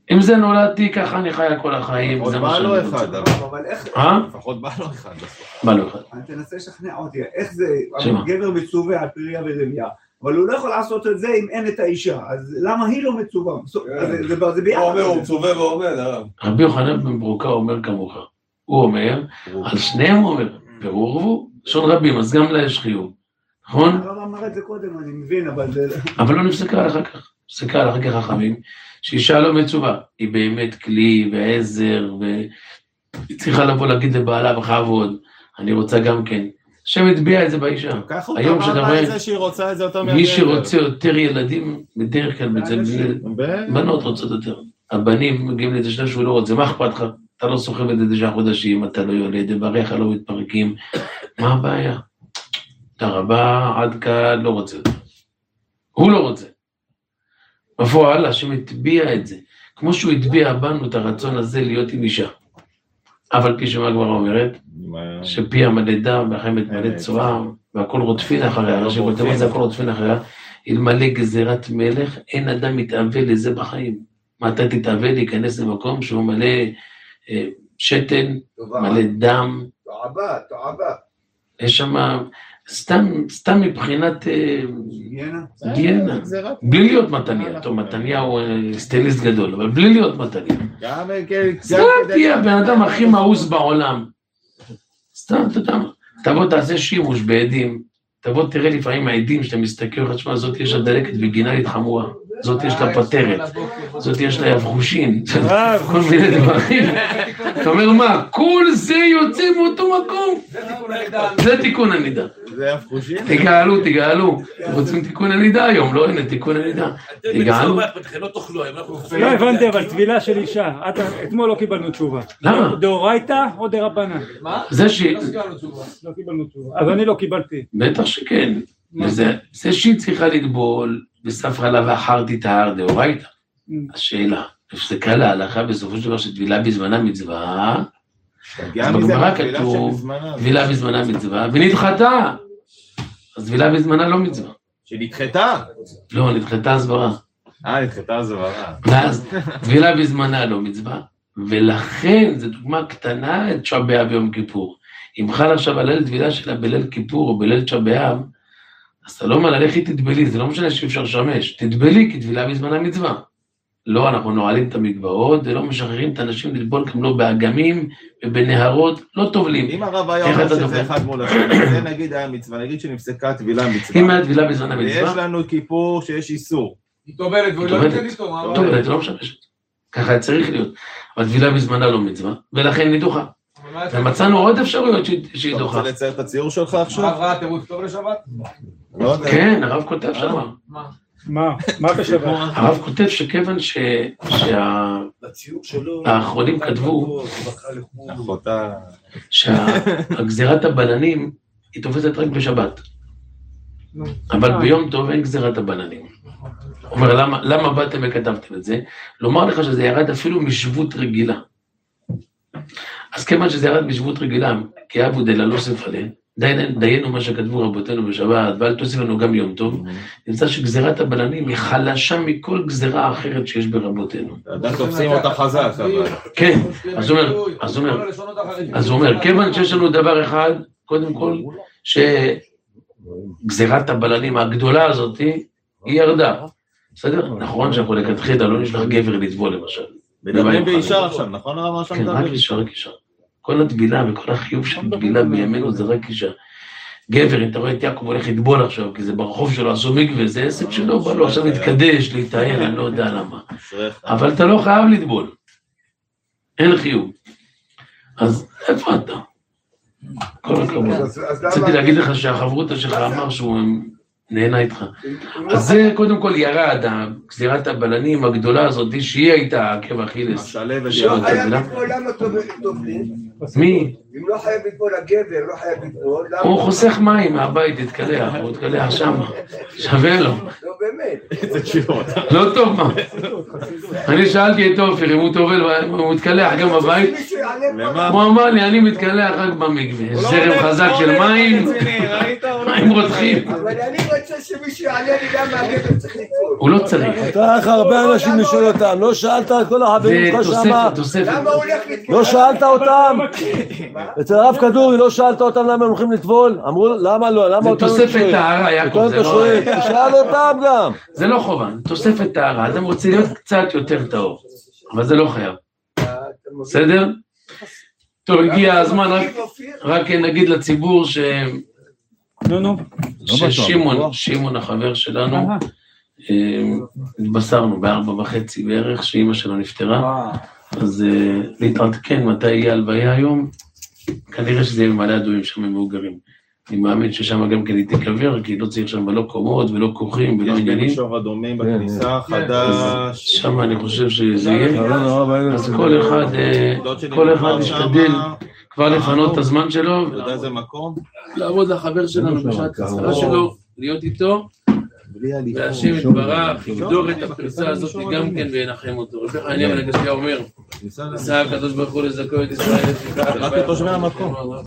Speaker 1: אם זה נולדתי, ככה אני חיה כל החיים.
Speaker 3: עוד בא לו אחד.
Speaker 1: אה?
Speaker 3: לפחות בא לו אחד.
Speaker 1: בא לו אחד.
Speaker 5: אני תנסה לשכנע אותי, איך זה, גבר מצווה על פריה ורבייה, אבל הוא לא יכול לעשות את זה אם אין את האישה, אז למה היא לא מצווה? זה ביחד.
Speaker 2: הוא אומר, הוא מצווה ועומד, הרב.
Speaker 1: רבי יוחנן בן ברוקה אומר כמוך. הוא אומר, על שניהם הוא אומר, פירור ורבו, שון רבים, אז גם לה יש חיוב. נכון?
Speaker 5: הרב אמר את זה קודם, אני מבין, אבל זה...
Speaker 1: אבל לא נפסקה על אחר כך. נפסקה על אחר כך חכמים, שאישה לא מצווה, היא באמת כלי ועזר, והיא צריכה לבוא להגיד לבעלה בכבוד, אני רוצה גם כן. השם הטביע את זה באישה. היום שאתה רואה, מי שרוצה יותר ילדים, בדרך כלל בנות רוצות יותר. הבנים מגיעים לתשע שהוא לא רוצה, מה אכפת לך? אתה לא סוחב את זה תשעה חודשים, אתה לא יולד, בריך לא מתפרקים, מה הבעיה? תודה רבה, עד כאן לא רוצה. הוא לא רוצה. בפועל, השם הטביע את זה, כמו שהוא הטביע בנו את הרצון הזה להיות עם אישה. אבל כפי שמה כבר אומרת, שפי המלא דם, והחמת מלא צואה, והכל רודפין אחריה, ראשי כותב את זה, הכל רודפין אחריה, אלמלא גזירת מלך, אין אדם מתאווה לזה בחיים. מה אתה תתאווה להיכנס למקום שהוא מלא אה, שתן, מלא דם.
Speaker 8: תועבה, תועבה.
Speaker 1: יש שם, סתם, סתם מבחינת גיהנה, בלי להיות מתניה, טוב, מתניה הוא סטייליסט גדול, אבל בלי להיות מתניה. סתם תהיה הבן אדם הכי מאוס בעולם. סתם, אתה יודע מה, תבוא תעשה שימוש בעדים, תבוא תראה לפעמים העדים שאתה מסתכל, חשמע, זאת יש לה דלקת וגינלית חמורה, זאת יש לה פטרת, זאת יש לה יבחושין, כל מיני דברים. אתה אומר מה, כל זה יוצא מאותו מקום? זה תיקון הנידה.
Speaker 3: זה יבחושין?
Speaker 1: תגאלו, תגאלו. רוצים תיקון הנידה היום, לא הנה תיקון הנידה. תגאלו.
Speaker 4: לא הבנתי, אבל טבילה של אישה, אתמול לא קיבלנו תשובה.
Speaker 1: למה?
Speaker 4: דאורייתא או דרבנן?
Speaker 7: מה?
Speaker 1: זה ש...
Speaker 4: לא קיבלנו תשובה. אז אני לא קיבלתי.
Speaker 1: בטח שכן. זה שהיא צריכה לטבול, בספר עליו ואחר תטהר דאורייתא. השאלה, הפסקה להלכה בסופו של דבר שטבילה בזמנה מצווה, בגמרא כתוב, טבילה בזמנה מצווה, ונדחתה. אז טבילה בזמנה לא מצווה.
Speaker 3: שנדחתה?
Speaker 1: לא, נדחתה הסברה.
Speaker 3: אה, נדחתה הסברה.
Speaker 1: ואז טבילה בזמנה לא מצווה, ולכן, זו דוגמה קטנה את תשעה באב ביום כיפור. אם חל עכשיו על ליל טבילה שלה בליל כיפור או בליל תשעה באב, אז אתה לא אומר, לכי תטבלי, זה לא משנה שאי אפשר לשמש, תטבלי כי טבילה בזמנה מצווה. לא, אנחנו נועלים את המקוואות, ולא משחררים את האנשים לטבול כמו לא באגמים ובנהרות, לא טובלים.
Speaker 3: אם הרב היה אומר שזה אחד מול השני, זה נגיד היה מצווה, נגיד שנפסקה טבילה מצווה.
Speaker 1: אם היה טבילה בזמנה מצווה.
Speaker 3: ויש לנו כיפור שיש איסור.
Speaker 7: היא טובלת, והוא לא נותן איתו, מה?
Speaker 1: טובלת, לא משמשת. ככה צריך להיות. אבל טבילה בזמנה לא מצווה, ולכן היא דוחה. ומצאנו עוד אפשרויות שהיא דוחה.
Speaker 3: אתה רוצה לצייר את הציור שלך עכשיו?
Speaker 7: הרב ראה תירוץ טוב לשבת?
Speaker 1: כן, הרב כותב שם.
Speaker 7: מה?
Speaker 4: מה? מה בשבת?
Speaker 1: הרב כותב שכיוון שהאחרונים כתבו שהגזירת הבננים היא תופסת רק בשבת. אבל ביום טוב אין גזירת הבננים. הוא אומר, למה באתם וכתבתם את זה? לומר לך שזה ירד אפילו משבות רגילה. אז כיוון שזה ירד משבות רגילה, כי אבו דלה לא סוף עליהם, דיינו מה שכתבו רבותינו בשבת, ואל תוסיף לנו גם יום טוב, נמצא שגזירת הבננים היא חלשה מכל גזירה אחרת שיש ברבותינו.
Speaker 3: אתם תופסים אותה חזק, אבל...
Speaker 1: כן, אז הוא אומר, אז הוא אומר, אז הוא אומר, כיוון שיש לנו דבר אחד, קודם כל, שגזירת הבננים הגדולה הזאת, היא ירדה. בסדר? נכון שאנחנו לכתחילה לא נשלח גבר לטבול למשל.
Speaker 3: מדברים באישה עכשיו, נכון הרב מה שם מדבר?
Speaker 1: כן, רק אישה, רק אישה. כל הטבילה וכל החיוב של טבילה בימינו זה רק אישה. גבר, אם אתה רואה את יעקב הולך לטבול עכשיו, כי זה ברחוב שלו עשו מקווה, זה עסק שלו, בא לו עכשיו להתקדש, להתאר, אני לא יודע למה. אבל אתה לא חייב לטבול. אין חיוב. אז איפה אתה? כל הכבוד. רציתי להגיד לך שהחברותא שלך אמר שהוא נהנה איתך. אז זה קודם כל ירד, גזירת הבלנים הגדולה הזאת, שהיא הייתה עקב אכילס.
Speaker 8: היה מפה למה טובלים?
Speaker 1: מי?
Speaker 8: אם לא חייב לטבול הגבר, לא חייב לטבול.
Speaker 1: הוא חוסך מים מהבית, יתקלח, הוא יתקלח שם, שווה לו.
Speaker 8: לא באמת.
Speaker 3: איזה תשיבות.
Speaker 1: לא טוב מה. אני שאלתי את אופיר אם הוא טובל, הוא מתקלח גם בבית. הוא אמר לי, אני מתקלח רק במקווה. זרם חזק של מים, מים רותחים.
Speaker 8: אבל אני רוצה שמישהו יעלה לי למה הגבר צריך לטבול.
Speaker 1: הוא לא צריך.
Speaker 2: אתה איך הרבה אנשים לשאול אותם, לא שאלת את כל החברים שלך שמה.
Speaker 8: למה הוא הולך לטבול?
Speaker 2: לא שאלת אותם. אצל הרב כדורי לא שאלת אותם למה הם הולכים לטבול? אמרו למה לא, למה אותם
Speaker 1: זה תוספת טהרה, יעקב, זה לא...
Speaker 2: תשאל אותם גם.
Speaker 1: זה לא חובה, תוספת טהרה, אתם רוצים להיות קצת יותר טהור, אבל זה לא חייב. בסדר? טוב, הגיע הזמן, רק נגיד לציבור ש...
Speaker 4: נו נו.
Speaker 1: ששימון, שימון החבר שלנו, התבשרנו בארבע וחצי בערך, שאימא שלו נפטרה, אז להתעדכן מתי יהיה הלוויה היום, כנראה שזה יהיה במעלה אדומים שם מבוגרים. אני מאמין ששם גם כן היא תקבר, כי לא צריך שם לא קומות ולא כוכים ולא עניינים.
Speaker 3: יש במישור אדומים בכניסה, חדש.
Speaker 1: שם אני חושב שזה יהיה. אז כל אחד, כל אחד ישתדל כבר לפנות את הזמן שלו.
Speaker 3: אתה יודע איזה מקום?
Speaker 1: לעבוד לחבר שלנו בשעת הצרה שלו, להיות איתו. והשם יתברך, יגדור את הפרסה הזאת גם כן וינחם אותו. רבי חנינא בן עקשיא אומר, ניסה הקדוש ברוך הוא לזכות את ישראל.
Speaker 3: רק את תושבי המקום.